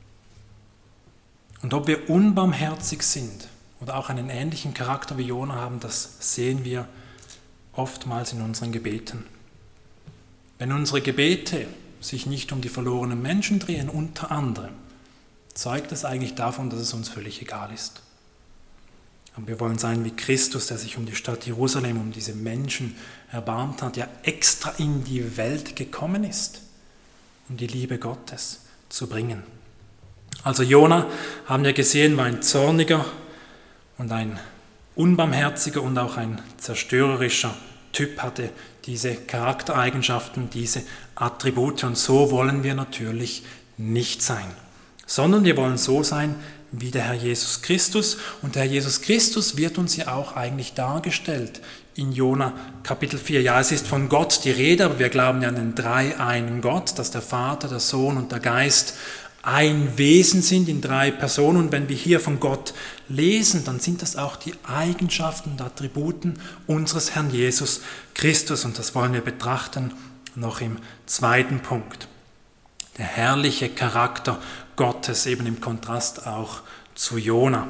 Und ob wir unbarmherzig sind oder auch einen ähnlichen Charakter wie Jona haben, das sehen wir oftmals in unseren Gebeten. Wenn unsere Gebete sich nicht um die verlorenen Menschen drehen, unter anderem, zeugt es eigentlich davon, dass es uns völlig egal ist. Und wir wollen sein wie Christus, der sich um die Stadt Jerusalem, um diese Menschen erbarmt hat, ja extra in die Welt gekommen ist, um die Liebe Gottes zu bringen. Also Jona, haben wir gesehen, war ein zorniger und ein unbarmherziger und auch ein zerstörerischer Typ, hatte diese Charaktereigenschaften, diese Attribute, und so wollen wir natürlich nicht sein, sondern wir wollen so sein wie der Herr Jesus Christus, und der Herr Jesus Christus wird uns ja auch eigentlich dargestellt in Jona Kapitel vier. Ja, es ist von Gott die Rede, aber wir glauben ja an den dreieinen Gott, dass der Vater, der Sohn und der Geist ein Wesen sind in drei Personen. Und wenn wir hier von Gott lesen, dann sind das auch die Eigenschaften und Attributen unseres Herrn Jesus Christus. Und das wollen wir betrachten noch im zweiten Punkt. Der herrliche Charakter Gottes, eben im Kontrast auch zu Jona.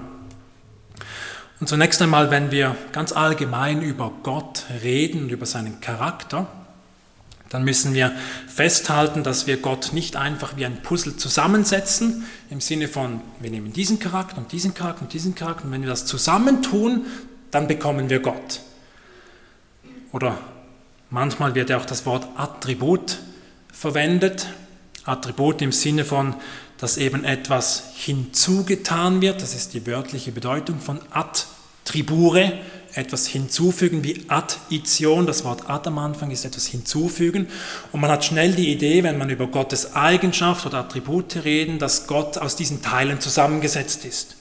Und zunächst einmal, wenn wir ganz allgemein über Gott reden und über seinen Charakter, dann müssen wir festhalten, dass wir Gott nicht einfach wie ein Puzzle zusammensetzen, im Sinne von, wir nehmen diesen Charakter und diesen Charakter und diesen Charakter, und wenn wir das zusammentun, dann bekommen wir Gott. Oder manchmal wird ja auch das Wort Attribut verwendet, Attribut im Sinne von, dass eben etwas hinzugetan wird, das ist die wörtliche Bedeutung von attribure, etwas hinzufügen wie Addition, das Wort ad am Anfang ist etwas hinzufügen, und man hat schnell die Idee, wenn man über Gottes Eigenschaft oder Attribute reden, dass Gott aus diesen Teilen zusammengesetzt ist.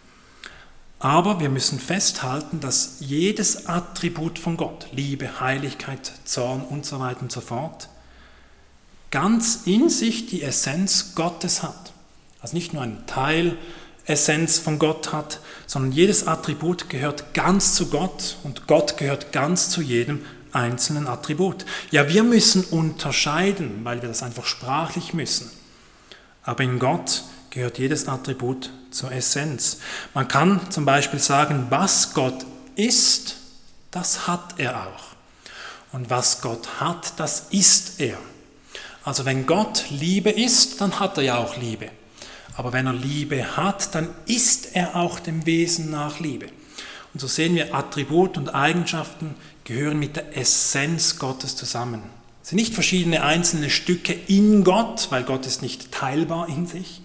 Aber wir müssen festhalten, dass jedes Attribut von Gott, Liebe, Heiligkeit, Zorn und so weiter und so fort, ganz in sich die Essenz Gottes hat. Also nicht nur ein Teil Essenz von Gott hat, sondern jedes Attribut gehört ganz zu Gott und Gott gehört ganz zu jedem einzelnen Attribut. Ja, wir müssen unterscheiden, weil wir das einfach sprachlich müssen. Aber in Gott gehört jedes Attribut zur Essenz. Man kann zum Beispiel sagen, was Gott ist, das hat er auch. Und was Gott hat, das ist er. Also wenn Gott Liebe ist, dann hat er ja auch Liebe. Aber wenn er Liebe hat, dann ist er auch dem Wesen nach Liebe. Und so sehen wir, Attribut und Eigenschaften gehören mit der Essenz Gottes zusammen. Es sind nicht verschiedene einzelne Stücke in Gott, weil Gott ist nicht teilbar in sich,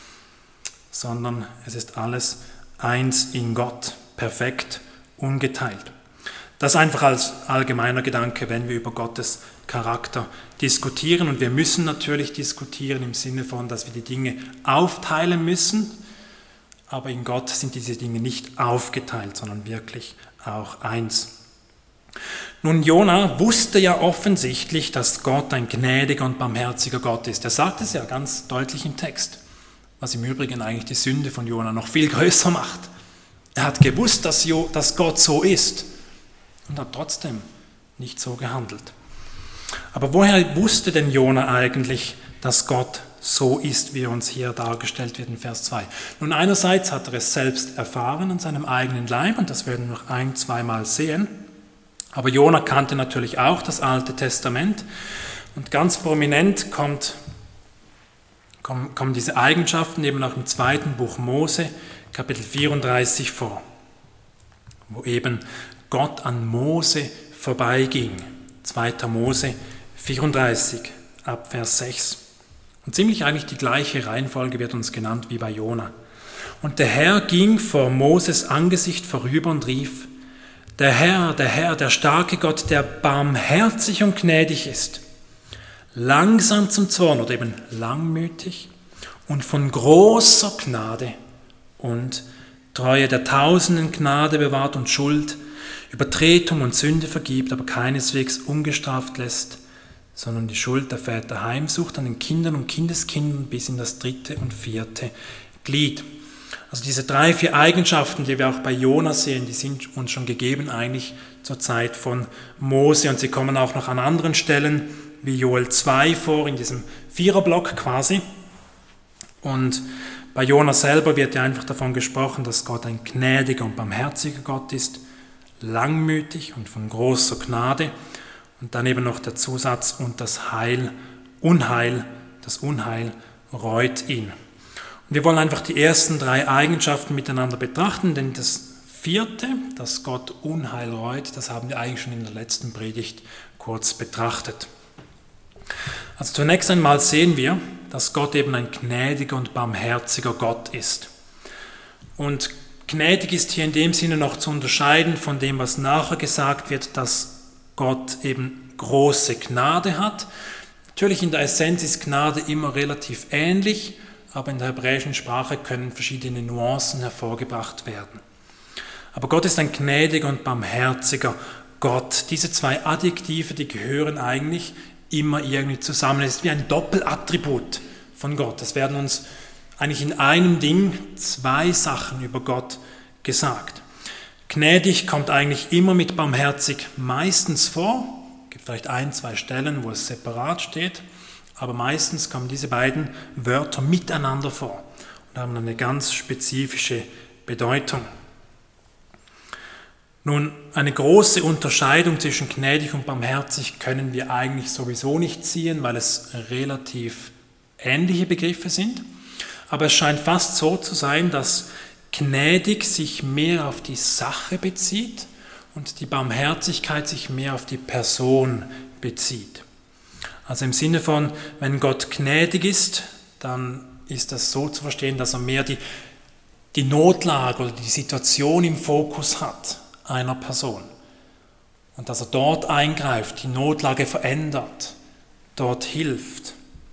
sondern es ist alles eins in Gott, perfekt, ungeteilt. Das einfach als allgemeiner Gedanke, wenn wir über Gottes Charakter diskutieren. Und wir müssen natürlich diskutieren im Sinne von, dass wir die Dinge aufteilen müssen, aber in Gott sind diese Dinge nicht aufgeteilt, sondern wirklich auch eins. Nun, Jona wusste ja offensichtlich, dass Gott ein gnädiger und barmherziger Gott ist. Er sagt es ja ganz deutlich im Text, was im Übrigen eigentlich die Sünde von Jona noch viel größer macht. Er hat gewusst, dass, Jo, dass Gott so ist und hat trotzdem nicht so gehandelt. Aber woher wusste denn Jona eigentlich, dass Gott so ist, wie er uns hier dargestellt wird in Vers zwei? Nun, einerseits hat er es selbst erfahren an seinem eigenen Leib, und das werden wir noch ein-, zweimal sehen. Aber Jona kannte natürlich auch das Alte Testament, und ganz prominent kommt, kommen, kommen diese Eigenschaften eben auch im zweiten Buch Mose, Kapitel vierunddreißig vor, wo eben Gott an Mose vorbeiging. zweiter Mose vierunddreißig, ab Vers sechs. Und ziemlich eigentlich die gleiche Reihenfolge wird uns genannt wie bei Jona. Und der Herr ging vor Moses Angesicht vorüber und rief, der Herr, der Herr, der starke Gott, der barmherzig und gnädig ist, langsam zum Zorn oder eben langmütig und von großer Gnade und Treue, der tausenden Gnade bewahrt und Schuld, Übertretung und Sünde vergibt, aber keineswegs ungestraft lässt, sondern die Schuld der Väter heimsucht an den Kindern und Kindeskindern bis in das dritte und vierte Glied. Also diese drei, vier Eigenschaften, die wir auch bei Jona sehen, die sind uns schon gegeben eigentlich zur Zeit von Mose, und sie kommen auch noch an anderen Stellen wie Joel zwei vor, in diesem Viererblock quasi. Und bei Jona selber wird ja einfach davon gesprochen, dass Gott ein gnädiger und barmherziger Gott ist, langmütig und von großer Gnade, und dann eben noch der Zusatz, und das Heil, Unheil, das Unheil reut ihn. Und wir wollen einfach die ersten drei Eigenschaften miteinander betrachten, denn das vierte, dass Gott Unheil reut, das haben wir eigentlich schon in der letzten Predigt kurz betrachtet. Also zunächst einmal sehen wir, dass Gott eben ein gnädiger und barmherziger Gott ist. Und gnädig ist hier in dem Sinne noch zu unterscheiden von dem, was nachher gesagt wird, dass Gott eben große Gnade hat. Natürlich in der Essenz ist Gnade immer relativ ähnlich, aber in der hebräischen Sprache können verschiedene Nuancen hervorgebracht werden. Aber Gott ist ein gnädiger und barmherziger Gott. Diese zwei Adjektive, die gehören eigentlich immer irgendwie zusammen. Es ist wie ein Doppelattribut von Gott. Es werden uns eigentlich in einem Ding zwei Sachen über Gott gesagt. Gnädig kommt eigentlich immer mit barmherzig meistens vor. Es gibt vielleicht ein, zwei Stellen, wo es separat steht, aber meistens kommen diese beiden Wörter miteinander vor und haben eine ganz spezifische Bedeutung. Nun, eine große Unterscheidung zwischen gnädig und barmherzig können wir eigentlich sowieso nicht ziehen, weil es relativ ähnliche Begriffe sind. Aber es scheint fast so zu sein, dass gnädig sich mehr auf die Sache bezieht und die Barmherzigkeit sich mehr auf die Person bezieht. Also im Sinne von, wenn Gott gnädig ist, dann ist das so zu verstehen, dass er mehr die, die Notlage oder die Situation im Fokus hat einer Person. Und dass er dort eingreift, die Notlage verändert, dort hilft.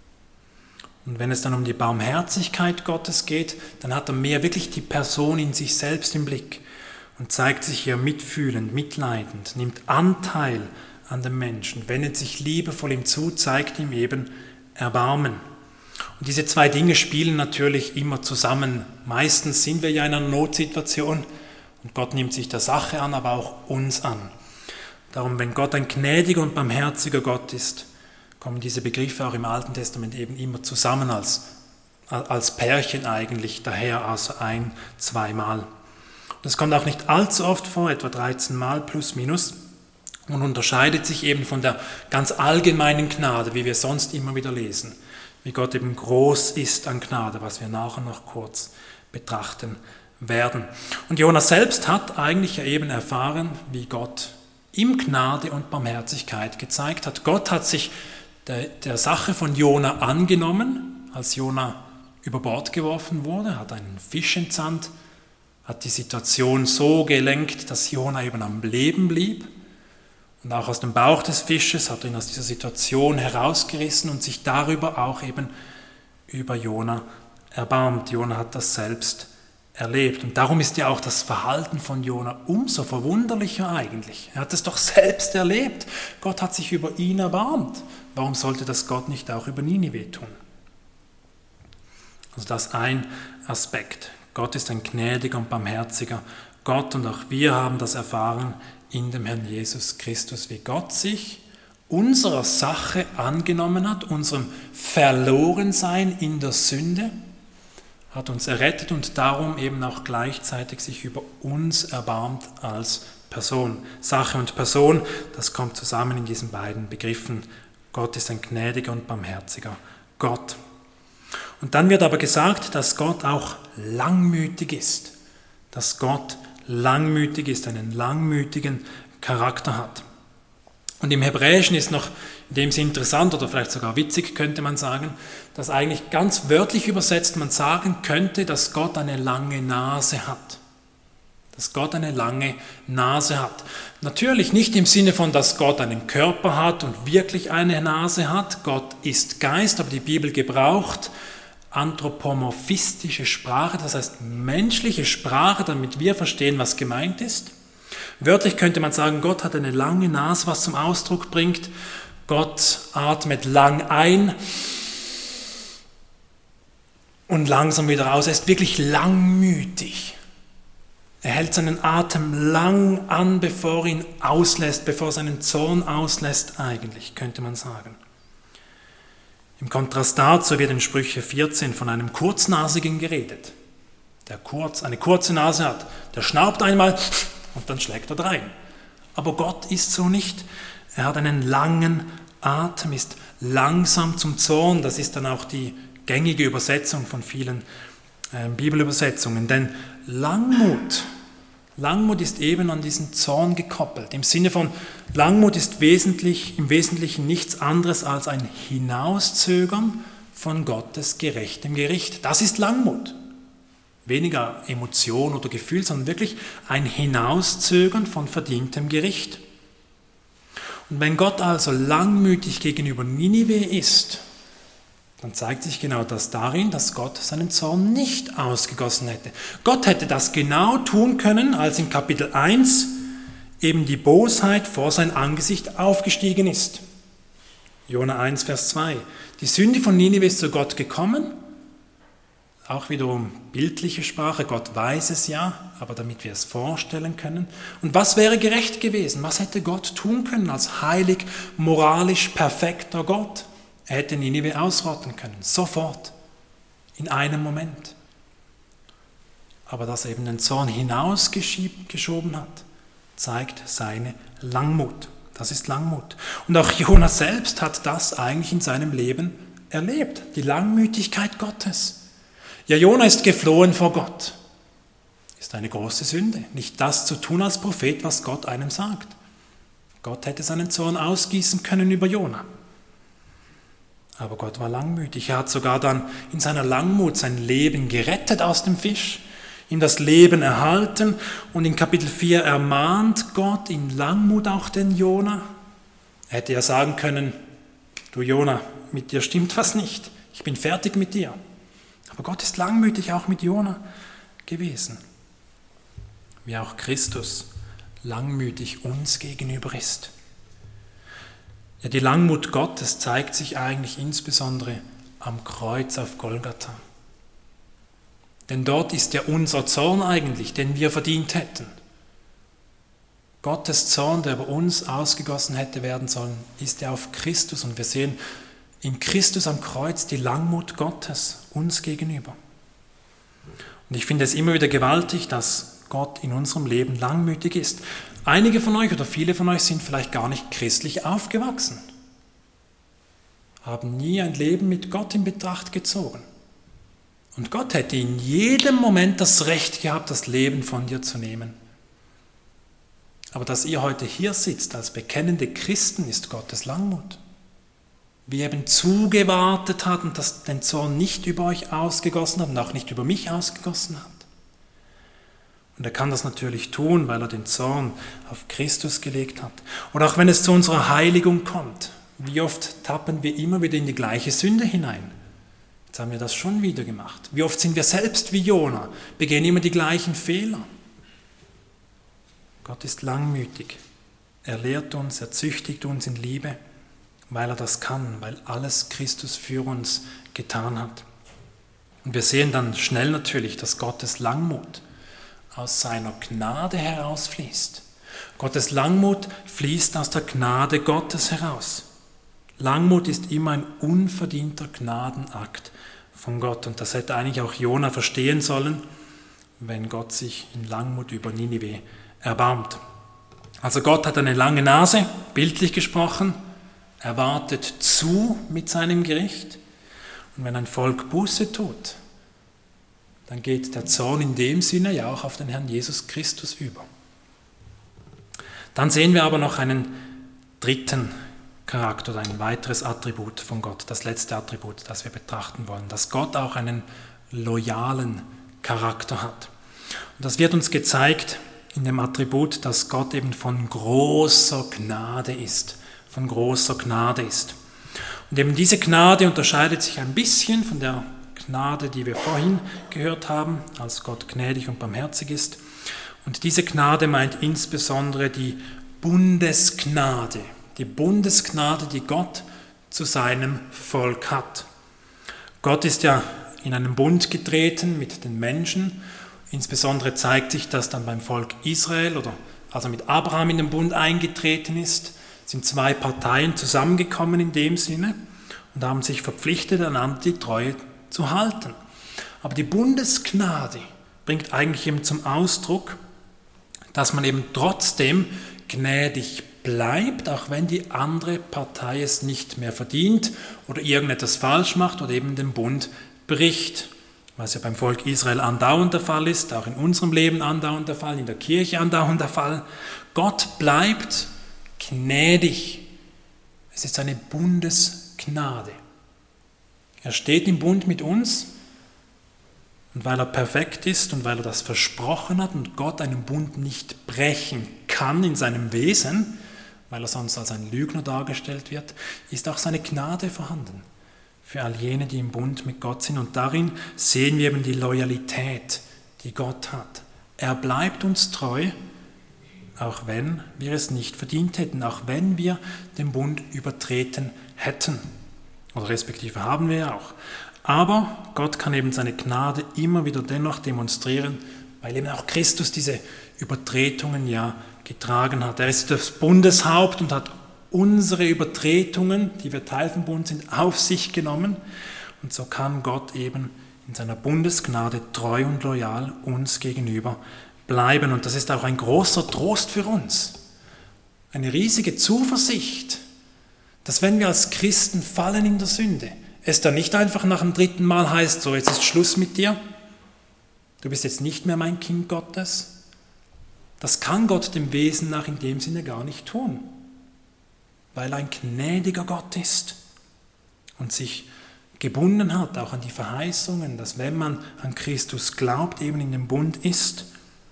Und wenn es dann um die Barmherzigkeit Gottes geht, dann hat er mehr wirklich die Person in sich selbst im Blick und zeigt sich hier mitfühlend, mitleidend, nimmt Anteil an dem Menschen, wendet sich liebevoll ihm zu, zeigt ihm eben Erbarmen. Und diese zwei Dinge spielen natürlich immer zusammen. Meistens sind wir ja in einer Notsituation und Gott nimmt sich der Sache an, aber auch uns an. Darum, wenn Gott ein gnädiger und barmherziger Gott ist, kommen diese Begriffe auch im Alten Testament eben immer zusammen als, als Pärchen eigentlich daher, außer ein-, zweimal. Das kommt auch nicht allzu oft vor, etwa dreizehn Mal plus minus, und unterscheidet sich eben von der ganz allgemeinen Gnade, wie wir sonst immer wieder lesen, wie Gott eben groß ist an Gnade, was wir nachher noch kurz betrachten werden. Und Jona selbst hat eigentlich ja eben erfahren, wie Gott ihm Gnade und Barmherzigkeit gezeigt hat. Gott hat sich der, der Sache von Jona angenommen, als Jona über Bord geworfen wurde, hat einen Fisch entsandt, hat die Situation so gelenkt, dass Jona eben am Leben blieb. Und auch aus dem Bauch des Fisches hat er ihn aus dieser Situation herausgerissen und sich darüber auch eben über Jona erbarmt. Jona hat das selbst erlebt. Und darum ist ja auch das Verhalten von Jona umso verwunderlicher eigentlich. Er hat es doch selbst erlebt. Gott hat sich über ihn erbarmt. Warum sollte das Gott nicht auch über Ninive tun? Also das ist ein Aspekt. Gott ist ein gnädiger und barmherziger Gott und auch wir haben das erfahren in dem Herrn Jesus Christus, wie Gott sich unserer Sache angenommen hat, unserem Verlorensein in der Sünde, hat uns errettet und darum eben auch gleichzeitig sich über uns erbarmt als Person. Sache und Person, das kommt zusammen in diesen beiden Begriffen. Gott ist ein gnädiger und barmherziger Gott. Und dann wird aber gesagt, dass Gott auch langmütig ist, dass Gott langmütig ist, einen langmütigen Charakter hat. Und im Hebräischen ist noch in dem Sinne interessant oder vielleicht sogar witzig, könnte man sagen, dass eigentlich ganz wörtlich übersetzt man sagen könnte, dass Gott eine lange Nase hat. Dass Gott eine lange Nase hat. Natürlich nicht im Sinne von, dass Gott einen Körper hat und wirklich eine Nase hat. Gott ist Geist, aber die Bibel gebraucht anthropomorphistische Sprache, das heißt menschliche Sprache, damit wir verstehen, was gemeint ist. Wörtlich könnte man sagen, Gott hat eine lange Nase, was zum Ausdruck bringt. Gott atmet lang ein und langsam wieder aus. Er ist wirklich langmütig. Er hält seinen Atem lang an, bevor er ihn auslässt, bevor er seinen Zorn auslässt, eigentlich, könnte man sagen. Im Kontrast dazu wird in Sprüche vierzehn von einem Kurznasigen geredet, der kurz, eine kurze Nase hat. Der schnaubt einmal und dann schlägt er drein. Aber Gott ist so nicht. Er hat einen langen Atem, ist langsam zum Zorn. Das ist dann auch die gängige Übersetzung von vielen äh, Bibelübersetzungen. Denn Langmut, Langmut ist eben an diesen Zorn gekoppelt. Im Sinne von Langmut ist wesentlich, im Wesentlichen nichts anderes als ein Hinauszögern von Gottes gerechtem Gericht. Das ist Langmut. Weniger Emotion oder Gefühl, sondern wirklich ein Hinauszögern von verdientem Gericht. Und wenn Gott also langmütig gegenüber Ninive ist, dann zeigt sich genau das darin, dass Gott seinen Zorn nicht ausgegossen hätte. Gott hätte das genau tun können, als in Kapitel eins eben die Bosheit vor sein Angesicht aufgestiegen ist. Jona eins, Vers zwei. Die Sünde von Ninive ist zu Gott gekommen. Auch wiederum bildliche Sprache. Gott weiß es ja, aber damit wir es vorstellen können. Und was wäre gerecht gewesen? Was hätte Gott tun können als heilig, moralisch perfekter Gott? Er hätte Ninive ausrotten können. Sofort. In einem Moment. Aber dass er eben den Zorn hinausgeschoben hat, zeigt seine Langmut. Das ist Langmut. Und auch Jona selbst hat das eigentlich in seinem Leben erlebt. Die Langmütigkeit Gottes. Ja, Jona ist geflohen vor Gott. Ist eine große Sünde. Nicht das zu tun als Prophet, was Gott einem sagt. Gott hätte seinen Zorn ausgießen können über Jona. Aber Gott war langmütig. Er hat sogar dann in seiner Langmut sein Leben gerettet aus dem Fisch, ihm das Leben erhalten. Und in Kapitel vier ermahnt Gott in Langmut auch den Jona. Er hätte ja sagen können, du Jona, mit dir stimmt was nicht. Ich bin fertig mit dir. Aber Gott ist langmütig auch mit Jona gewesen. Wie auch Christus langmütig uns gegenüber ist. Ja, die Langmut Gottes zeigt sich eigentlich insbesondere am Kreuz auf Golgatha. Denn dort ist ja unser Zorn eigentlich, den wir verdient hätten. Gottes Zorn, der über uns ausgegossen hätte werden sollen, ist ja auf Christus. Und wir sehen in Christus am Kreuz die Langmut Gottes uns gegenüber. Und ich finde es immer wieder gewaltig, dass Gott in unserem Leben langmütig ist. Einige von euch oder viele von euch sind vielleicht gar nicht christlich aufgewachsen, haben nie ein Leben mit Gott in Betracht gezogen. Und Gott hätte in jedem Moment das Recht gehabt, das Leben von dir zu nehmen. Aber dass ihr heute hier sitzt als bekennende Christen, ist Gottes Langmut. Wie er eben zugewartet hat und das, den Zorn nicht über euch ausgegossen hat und auch nicht über mich ausgegossen hat. Und er kann das natürlich tun, weil er den Zorn auf Christus gelegt hat. Oder auch wenn es zu unserer Heiligung kommt. Wie oft tappen wir immer wieder in die gleiche Sünde hinein? Jetzt haben wir das schon wieder gemacht. Wie oft sind wir selbst wie Jona, begehen immer die gleichen Fehler. Gott ist langmütig. Er lehrt uns, er züchtigt uns in Liebe, weil er das kann, weil alles Christus für uns getan hat. Und wir sehen dann schnell natürlich, dass Gottes Langmut aus seiner Gnade herausfließt. Gottes Langmut fließt aus der Gnade Gottes heraus. Langmut ist immer ein unverdienter Gnadenakt von Gott. Und das hätte eigentlich auch Jona verstehen sollen, wenn Gott sich in Langmut über Ninive erbarmt. Also Gott hat eine lange Nase, bildlich gesprochen. Er wartet zu mit seinem Gericht. Und wenn ein Volk Buße tut, dann geht der Zorn in dem Sinne ja auch auf den Herrn Jesus Christus über. Dann sehen wir aber noch einen dritten Charakter oder ein weiteres Attribut von Gott, das letzte Attribut, das wir betrachten wollen, dass Gott auch einen loyalen Charakter hat. Und das wird uns gezeigt in dem Attribut, dass Gott eben von großer Gnade ist, von großer Gnade ist. Und eben diese Gnade unterscheidet sich ein bisschen von der Gnade, die wir vorhin gehört haben, als Gott gnädig und barmherzig ist. Und diese Gnade meint insbesondere die Bundesgnade, die Bundesgnade, die Gott zu seinem Volk hat. Gott ist ja in einen Bund getreten mit den Menschen. Insbesondere zeigt sich das dann beim Volk Israel oder als er mit Abraham in den Bund eingetreten ist, sind zwei Parteien zusammengekommen in dem Sinne und haben sich verpflichtet, einander die Treue zu halten. Aber die Bundesgnade bringt eigentlich eben zum Ausdruck, dass man eben trotzdem gnädig bleibt, auch wenn die andere Partei es nicht mehr verdient oder irgendetwas falsch macht oder eben den Bund bricht. Was ja beim Volk Israel andauernd der Fall ist, auch in unserem Leben andauernd der Fall, in der Kirche andauernd der Fall. Gott bleibt gnädig. Es ist eine Bundesgnade. Er steht im Bund mit uns und weil er perfekt ist und weil er das versprochen hat und Gott einen Bund nicht brechen kann in seinem Wesen, weil er sonst als ein Lügner dargestellt wird, ist auch seine Gnade vorhanden für all jene, die im Bund mit Gott sind. Und darin sehen wir eben die Loyalität, die Gott hat. Er bleibt uns treu, auch wenn wir es nicht verdient hätten, auch wenn wir den Bund übertreten hätten. Oder respektive haben wir ja auch. Aber Gott kann eben seine Gnade immer wieder dennoch demonstrieren, weil eben auch Christus diese Übertretungen ja getragen hat. Er ist das Bundeshaupt und hat unsere Übertretungen, die wir Teil vom Bund sind, auf sich genommen. Und so kann Gott eben in seiner Bundesgnade treu und loyal uns gegenüber bleiben. Und das ist auch ein großer Trost für uns. Eine riesige Zuversicht, dass wenn wir als Christen fallen in der Sünde, es dann nicht einfach nach dem dritten Mal heißt, so jetzt ist Schluss mit dir, du bist jetzt nicht mehr mein Kind Gottes. Das kann Gott dem Wesen nach in dem Sinne gar nicht tun, weil er ein gnädiger Gott ist und sich gebunden hat, auch an die Verheißungen, dass wenn man an Christus glaubt, eben in dem Bund ist.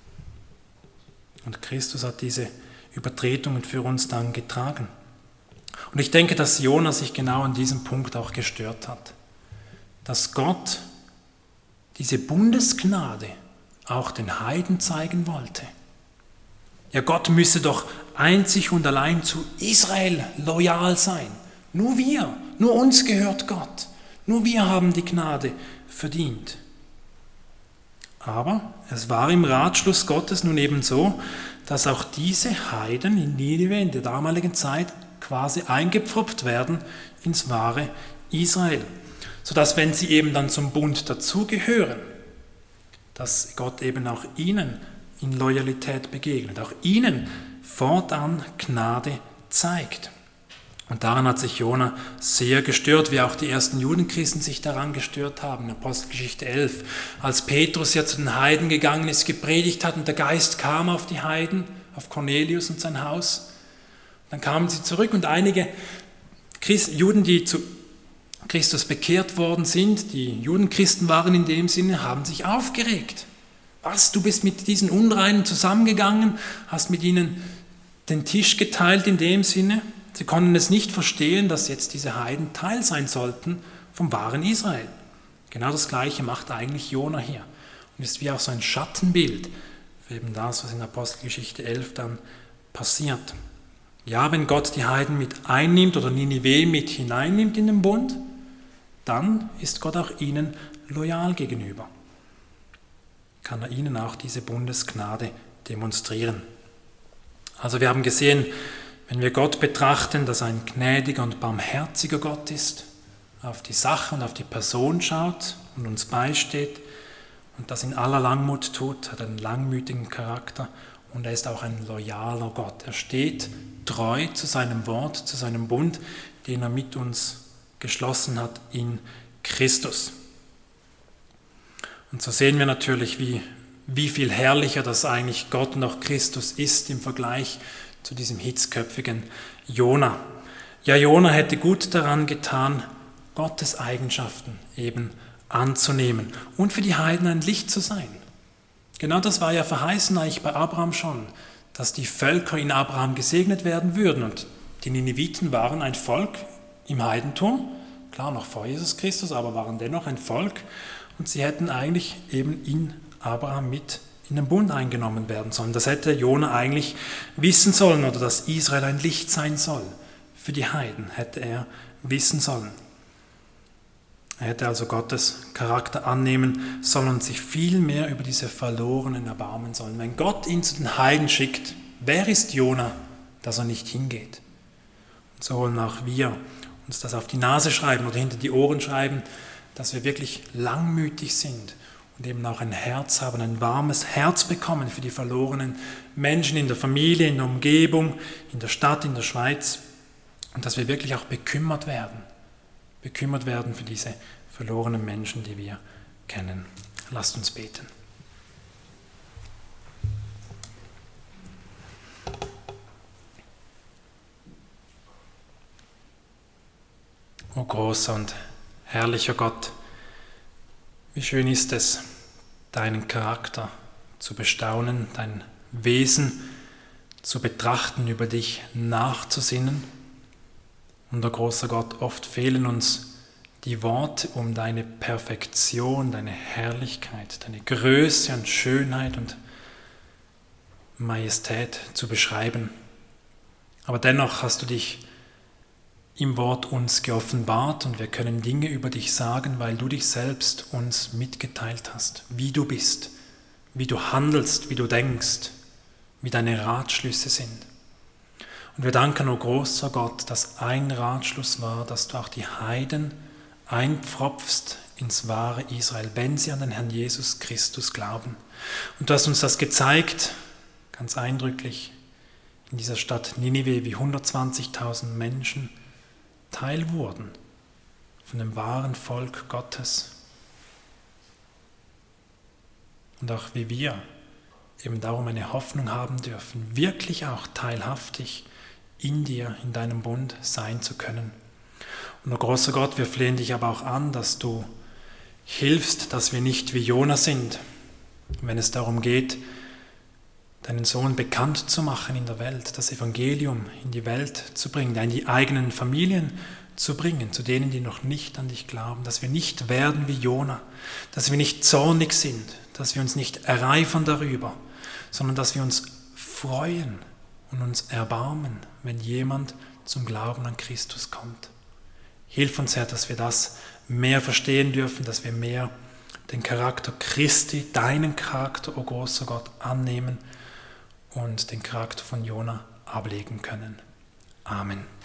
Und Christus hat diese Übertretungen für uns dann getragen. Und ich denke, dass Jona sich genau an diesem Punkt auch gestört hat, dass Gott diese Bundesgnade auch den Heiden zeigen wollte. Ja, Gott müsse doch einzig und allein zu Israel loyal sein. Nur wir, nur uns gehört Gott. Nur wir haben die Gnade verdient. Aber es war im Ratschluss Gottes nun eben so, dass auch diese Heiden in Ninive in der damaligen Zeit quasi eingepfropft werden ins wahre Israel. Sodass, wenn sie eben dann zum Bund dazugehören, dass Gott eben auch ihnen in Loyalität begegnet, auch ihnen fortan Gnade zeigt. Und daran hat sich Jona sehr gestört, wie auch die ersten Judenchristen sich daran gestört haben. In Apostelgeschichte elf, als Petrus ja zu den Heiden gegangen ist, gepredigt hat und der Geist kam auf die Heiden, auf Cornelius und sein Haus. Dann kamen sie zurück und einige Christ, Juden, die zu Christus bekehrt worden sind, die Judenchristen waren in dem Sinne, haben sich aufgeregt. Was, du bist mit diesen Unreinen zusammengegangen, hast mit ihnen den Tisch geteilt in dem Sinne? Sie konnten es nicht verstehen, dass jetzt diese Heiden Teil sein sollten vom wahren Israel. Genau das Gleiche macht eigentlich Jona hier und ist wie auch so ein Schattenbild für eben das, was in Apostelgeschichte elf dann passiert. Ja, wenn Gott die Heiden mit einnimmt oder Ninive mit hineinnimmt in den Bund, dann ist Gott auch ihnen loyal gegenüber. Kann er ihnen auch diese Bundesgnade demonstrieren. Also wir haben gesehen, wenn wir Gott betrachten, dass er ein gnädiger und barmherziger Gott ist, auf die Sache und auf die Person schaut und uns beisteht und das in aller Langmut tut, hat einen langmütigen Charakter und er ist auch ein loyaler Gott. Er steht treu zu seinem Wort, zu seinem Bund, den er mit uns geschlossen hat in Christus. Und so sehen wir natürlich, wie, wie viel herrlicher das eigentlich Gott noch Christus ist im Vergleich zu diesem hitzköpfigen Jona. Ja, Jona hätte gut daran getan, Gottes Eigenschaften eben anzunehmen und für die Heiden ein Licht zu sein. Genau das war ja verheißen eigentlich bei Abraham schon, dass die Völker in Abraham gesegnet werden würden. Und die Nineviten waren ein Volk im Heidentum, klar noch vor Jesus Christus, aber waren dennoch ein Volk. Und sie hätten eigentlich eben in Abraham mit in den Bund eingenommen werden sollen. Das hätte Jona eigentlich wissen sollen, oder dass Israel ein Licht sein soll. Für die Heiden hätte er wissen sollen. Er hätte also Gottes Charakter annehmen sollen und sich viel mehr über diese Verlorenen erbarmen sollen. Wenn Gott ihn zu den Heiden schickt, wer ist Jona, dass er nicht hingeht? Und so wollen auch wir uns das auf die Nase schreiben oder hinter die Ohren schreiben, dass wir wirklich langmütig sind und eben auch ein Herz haben, ein warmes Herz bekommen für die verlorenen Menschen in der Familie, in der Umgebung, in der Stadt, in der Schweiz und dass wir wirklich auch bekümmert werden, bekümmert werden für diese verlorenen Menschen, die wir kennen. Lasst uns beten. O großer und herrlicher Gott, wie schön ist es, deinen Charakter zu bestaunen, dein Wesen zu betrachten, über dich nachzusinnen. Und o großer Gott, oft fehlen uns die Worte, um deine Perfektion, deine Herrlichkeit, deine Größe und Schönheit und Majestät zu beschreiben. Aber dennoch hast du dich im Wort uns geoffenbart und wir können Dinge über dich sagen, weil du dich selbst uns mitgeteilt hast, wie du bist, wie du handelst, wie du denkst, wie deine Ratschlüsse sind. Und wir danken, o großer Gott, dass ein Ratschluss war, dass du auch die Heiden einpfropfst ins wahre Israel, wenn sie an den Herrn Jesus Christus glauben. Und du hast uns das gezeigt, ganz eindrücklich, in dieser Stadt Ninive, wie hundertzwanzigtausend Menschen Teil wurden von dem wahren Volk Gottes. Und auch wie wir eben darum eine Hoffnung haben dürfen, wirklich auch teilhaftig in dir, in deinem Bund sein zu können. Und o großer Gott, wir flehen dich aber auch an, dass du hilfst, dass wir nicht wie Jona sind, wenn es darum geht, deinen Sohn bekannt zu machen in der Welt, das Evangelium in die Welt zu bringen, in die eigenen Familien zu bringen, zu denen, die noch nicht an dich glauben, dass wir nicht werden wie Jona, dass wir nicht zornig sind, dass wir uns nicht ereifern darüber, sondern dass wir uns freuen und uns erbarmen, wenn jemand zum Glauben an Christus kommt. Hilf uns, Herr, dass wir das mehr verstehen dürfen, dass wir mehr den Charakter Christi, deinen Charakter, o großer Gott, annehmen und den Charakter von Jona ablegen können. Amen.